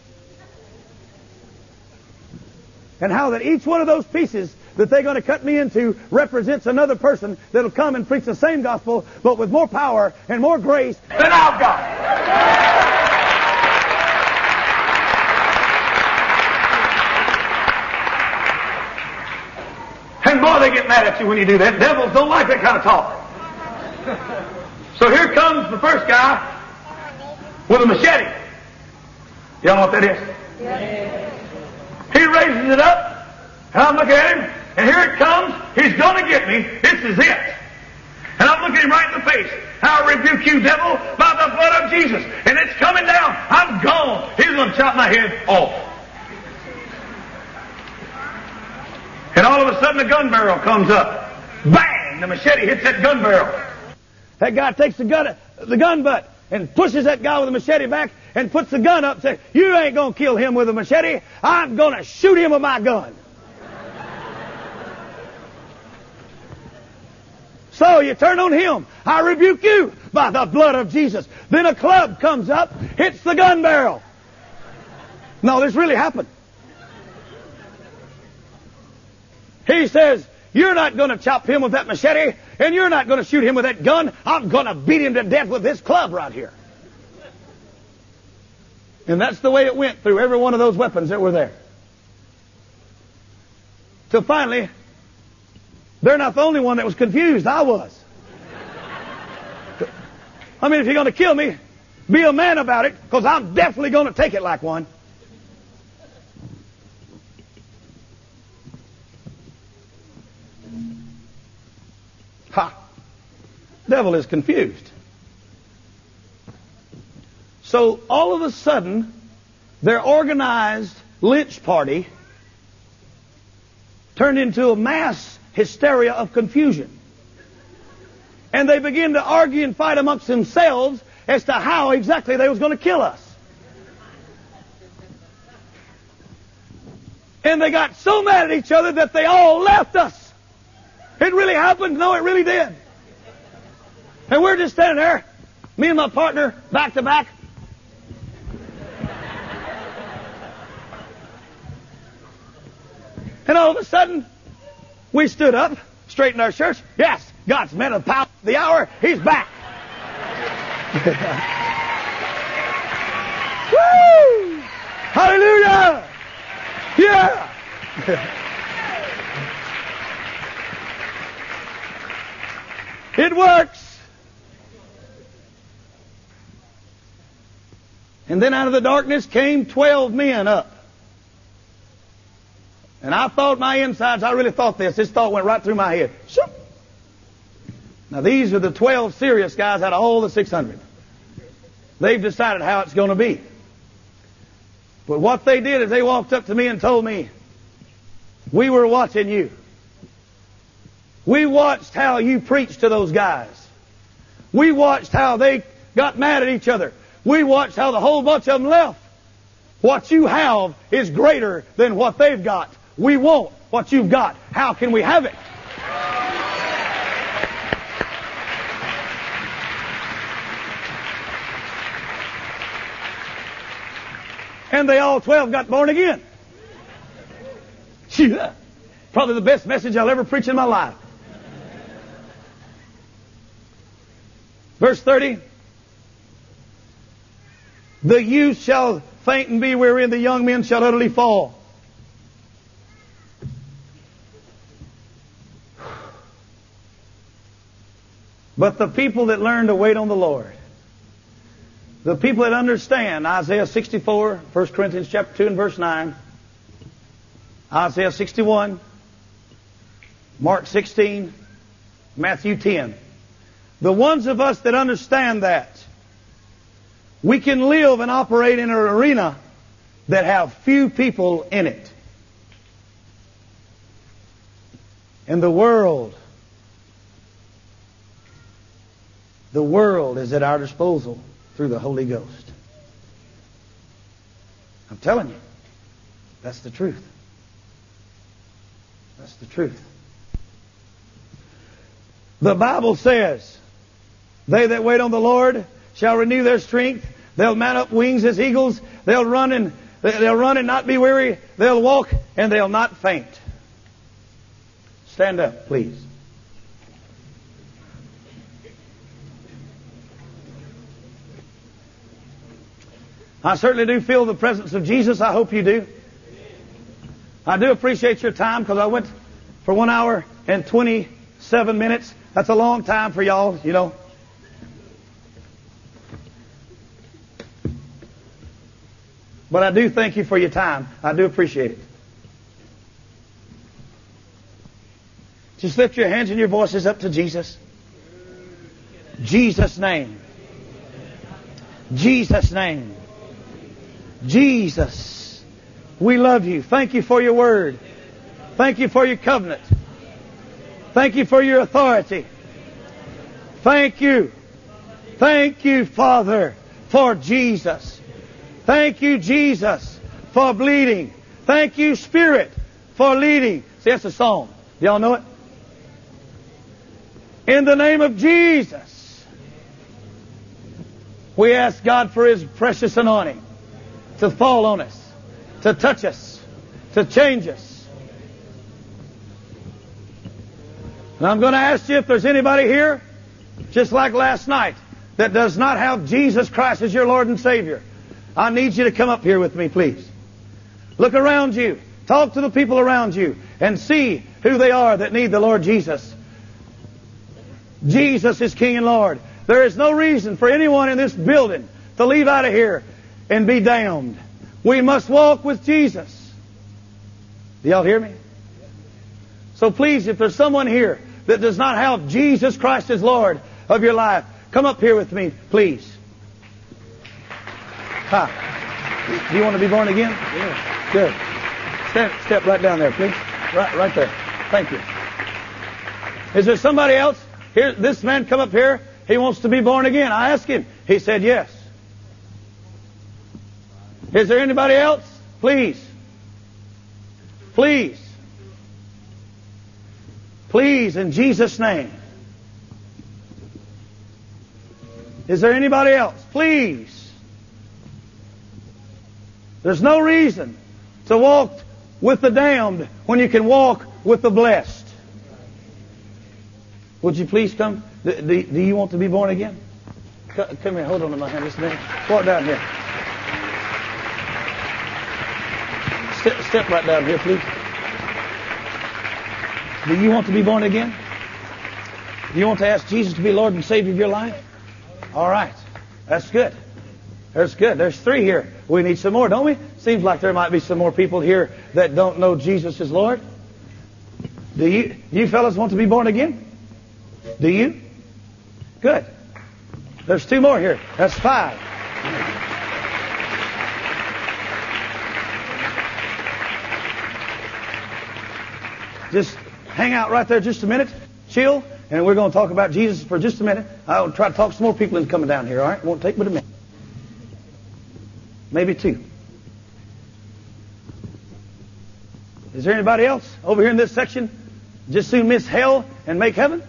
And how that each one of those pieces that they're going to cut me into represents another person that'll come and preach the same gospel, but with more power and more grace than I've got. And boy, they get mad at you when you do that. Devils don't like that kind of talk. So here comes the first guy with a machete. Y'all know what that is? Yeah. He raises it up, and I'm looking at him, and here it comes. He's going to get me. This is it. And I'm looking him right in the face. I rebuke you, devil, by the blood of Jesus. And it's coming down. I'm gone. He's going to chop my head off. And all of a sudden, the gun barrel comes up. Bang! The machete hits that gun barrel. That guy takes the gun, the gun butt and pushes that guy with the machete back and puts the gun up and says, you ain't going to kill him with a machete. I'm going to shoot him with my gun. So you turn on him. I rebuke you by the blood of Jesus. Then a club comes up, hits the gun barrel. No, this really happened. He says, you're not going to chop him with that machete, and you're not going to shoot him with that gun. I'm going to beat him to death with this club right here. And that's the way it went through every one of those weapons that were there. Till finally, they're not the only one that was confused. I was. I mean, if you're going to kill me, be a man about it, because I'm definitely going to take it like one. Ha! Devil is confused. So all of a sudden, their organized lynch party turned into a mass hysteria of confusion. And they began to argue and fight amongst themselves as to how exactly they was going to kill us. And they got so mad at each other that they all left us. It really happened? No, it really did. And we're just standing there, me and my partner, back to back. And all of a sudden, we stood up, straightened our shirts. Yes, God's man of the power of the hour. He's back. Woo! Hallelujah! Yeah! It works. And then out of the darkness came twelve men up. And I thought my insides, I really thought this. This thought went right through my head. Shoop. Now these are the twelve serious guys out of all the six hundred. They've decided how it's going to be. But what they did is they walked up to me and told me, we were watching you. We watched how you preached to those guys. We watched how they got mad at each other. We watched how the whole bunch of them left. What you have is greater than what they've got. We want what you've got. How can we have it? And they all twelve got born again. Yeah. Probably the best message I'll ever preach in my life. Verse thirty. The youth shall faint and be weary, and the young men shall utterly fall. But the people that learn to wait on the Lord, the people that understand Isaiah sixty-four, First Corinthians chapter two and verse nine, Isaiah sixty-one, Mark sixteen, Matthew ten. The ones of us that understand that, we can live and operate in an arena that have few people in it. And the world, the world is at our disposal through the Holy Ghost. I'm telling you, that's the truth. That's the truth. The Bible says, they that wait on the Lord shall renew their strength. They'll mount up wings as eagles. They'll run and they'll run and not be weary. They'll walk and they'll not faint. Stand up, please. I certainly do feel the presence of Jesus. I hope you do. I do appreciate your time because I went for one hour and twenty-seven minutes. That's a long time for y'all, you know. But I do thank you for your time. I do appreciate it. Just lift your hands and your voices up to Jesus. Jesus' name. Jesus' name. Jesus. We love you. Thank you for your word. Thank you for your covenant. Thank you for your authority. Thank you. Thank you, Father, for Jesus. Thank you, Jesus, for bleeding. Thank you, Spirit, for leading. See, that's a song. Do y'all know it? In the name of Jesus, we ask God for His precious anointing to fall on us, to touch us, to change us. And I'm going to ask you if there's anybody here, just like last night, that does not have Jesus Christ as your Lord and Savior. I need you to come up here with me, please. Look around you. Talk to the people around you and see who they are that need the Lord Jesus. Jesus is King and Lord. There is no reason for anyone in this building to leave out of here and be damned. We must walk with Jesus. Do y'all hear me? So please, if there's someone here that does not have Jesus Christ as Lord of your life, come up here with me, please. Hi. Do you want to be born again? Yeah. Good. Step, step right down there, please. Right, right there. Thank you. Is there somebody else? Here, this man come up here. He wants to be born again. I asked him. He said yes. Is there anybody else? Please. Please. Please, in Jesus' name. Is there anybody else? Please. There's no reason to walk with the damned when you can walk with the blessed. Would you please come? Do, do, do you want to be born again? Come, come here. Hold on to my hand just a minute. Walk down here. Step, step right down here, please. Do you want to be born again? Do you want to ask Jesus to be Lord and Savior of your life? All right. That's good. That's good. There's three here. We need some more, don't we? Seems like there might be some more people here that don't know Jesus as Lord. Do you, you fellas want to be born again? Do you? Good. There's two more here. That's five. Just hang out right there just a minute. Chill. And we're going to talk about Jesus for just a minute. I'll try to talk to some more people into coming down here, all right? It won't take but a minute. Maybe two. Is there anybody else over here in this section just soon miss hell and make heaven?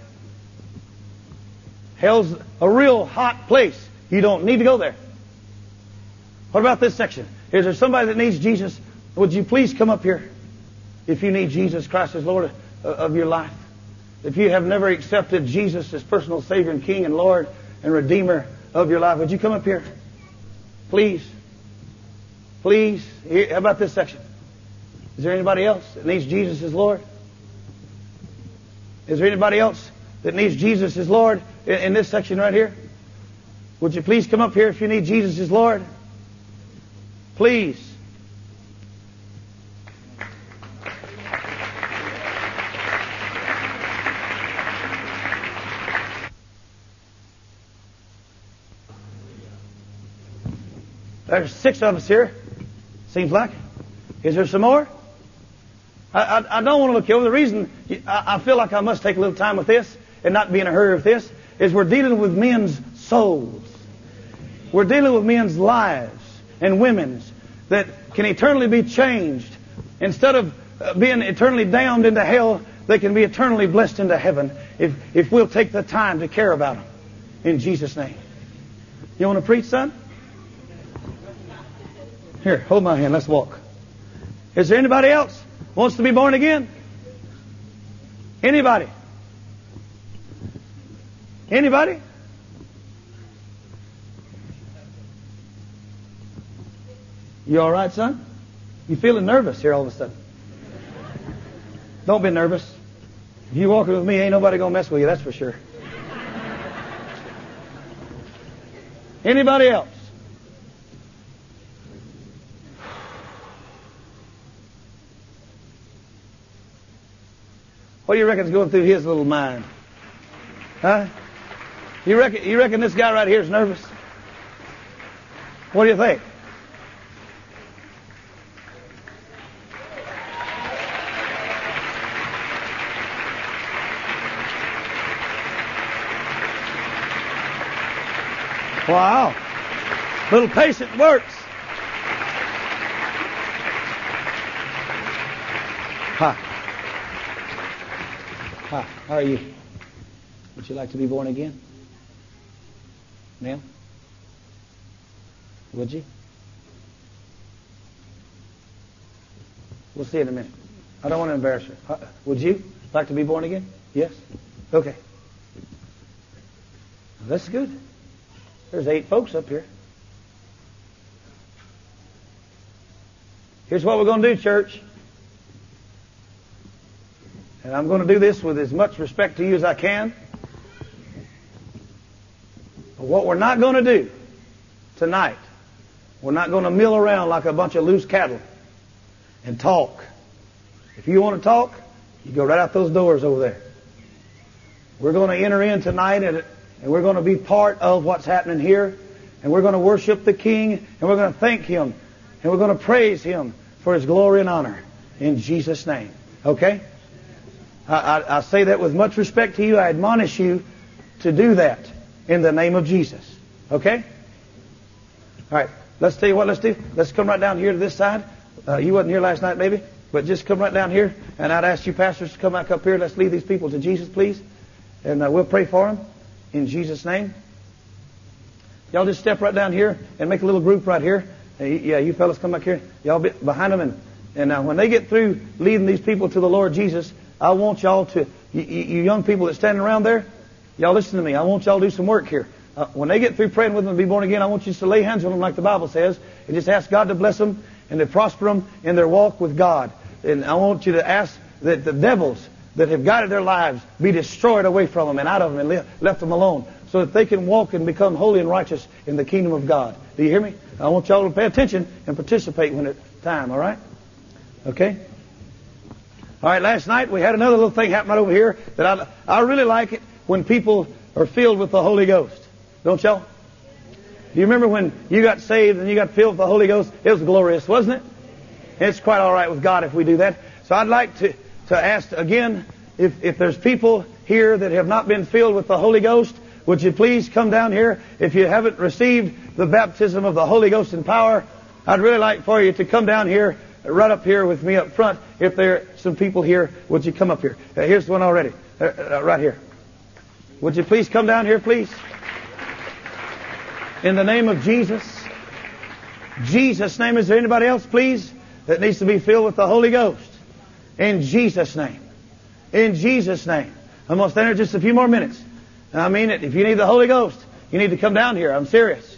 Hell's a real hot place. You don't need to go there. What about this section? Is there somebody that needs Jesus? Would you please come up here if you need Jesus Christ as Lord of your life? If you have never accepted Jesus as personal Savior and King and Lord and Redeemer of your life, would you come up here? Please. Please. Here, how about this section? Is there anybody else that needs Jesus as Lord? Is there anybody else that needs Jesus as Lord in, in this section right here? Would you please come up here if you need Jesus as Lord? Please. There's six of us here. Seems like. Is there some more? I, I, I don't want to look over. The reason I, I feel like I must take a little time with this and not be in a hurry with this is we're dealing with men's souls. We're dealing with men's lives and women's that can eternally be changed. Instead of being eternally damned into hell, they can be eternally blessed into heaven if, if we'll take the time to care about them. In Jesus' name. You want to preach, son? Here, hold my hand. Let's walk. Is there anybody else wants to be born again? Anybody? Anybody? You all right, son? You feeling nervous here all of a sudden? Don't be nervous. If you walking with me, ain't nobody gonna mess with you. That's for sure. Anybody else? What do you reckon's going through his little mind? Huh? You reckon, you reckon this guy right here is nervous? What do you think? Wow. Little patient works. Hi. Hi, how are you? Would you like to be born again? Ma'am? Would you? We'll see in a minute. I don't want to embarrass her. Uh, would you like to be born again? Yes? Okay. That's good. There's eight folks up here. Here's what we're going to do, church. And I'm going to do this with as much respect to you as I can. But what we're not going to do tonight, we're not going to mill around like a bunch of loose cattle and talk. If you want to talk, you go right out those doors over there. We're going to enter in tonight, and, and we're going to be part of what's happening here. And we're going to worship the King, and we're going to thank Him, and we're going to praise Him for His glory and honor in Jesus' name. Okay? I, I, I say that with much respect to you. I admonish you to do that in the name of Jesus. Okay? All right. Let's tell you what let's do. Let's come right down here to this side. Uh, you wasn't here last night, maybe, but just come right down here, and I'd ask you pastors to come back up here. Let's lead these people to Jesus, please, and uh, we'll pray for them in Jesus' name. Y'all just step right down here and make a little group right here. Uh, yeah, you fellas come back here. Y'all be behind them, and and uh, when they get through leading these people to the Lord Jesus, I want y'all to, you, you young people that's standing around there, y'all listen to me. I want y'all to do some work here. Uh, when they get through praying with them to be born again, I want you to lay hands on them like the Bible says, and just ask God to bless them and to prosper them in their walk with God. And I want you to ask that the devils that have guided their lives be destroyed away from them and out of them and le- left them alone, so that they can walk and become holy and righteous in the kingdom of God. Do you hear me? I want y'all to pay attention and participate when it's time, all right? Okay? All right, last night we had another little thing happen right over here that I, I really like it when people are filled with the Holy Ghost. Don't y'all? Do you remember when you got saved and you got filled with the Holy Ghost? It was glorious, wasn't it? It's quite all right with God if we do that. So I'd like to, to ask again, if, if there's people here that have not been filled with the Holy Ghost, would you please come down here? If you haven't received the baptism of the Holy Ghost in power, I'd really like for you to come down here, right up here with me up front. If there are some people here, would you come up here? Uh, here's one already, uh, uh, right here. Would you please come down here, please? In the name of Jesus. Jesus' name. Is there anybody else, please, that needs to be filled with the Holy Ghost? In Jesus' name. In Jesus' name. I'm going to stand here just a few more minutes. And I mean it. If you need the Holy Ghost, you need to come down here. I'm serious.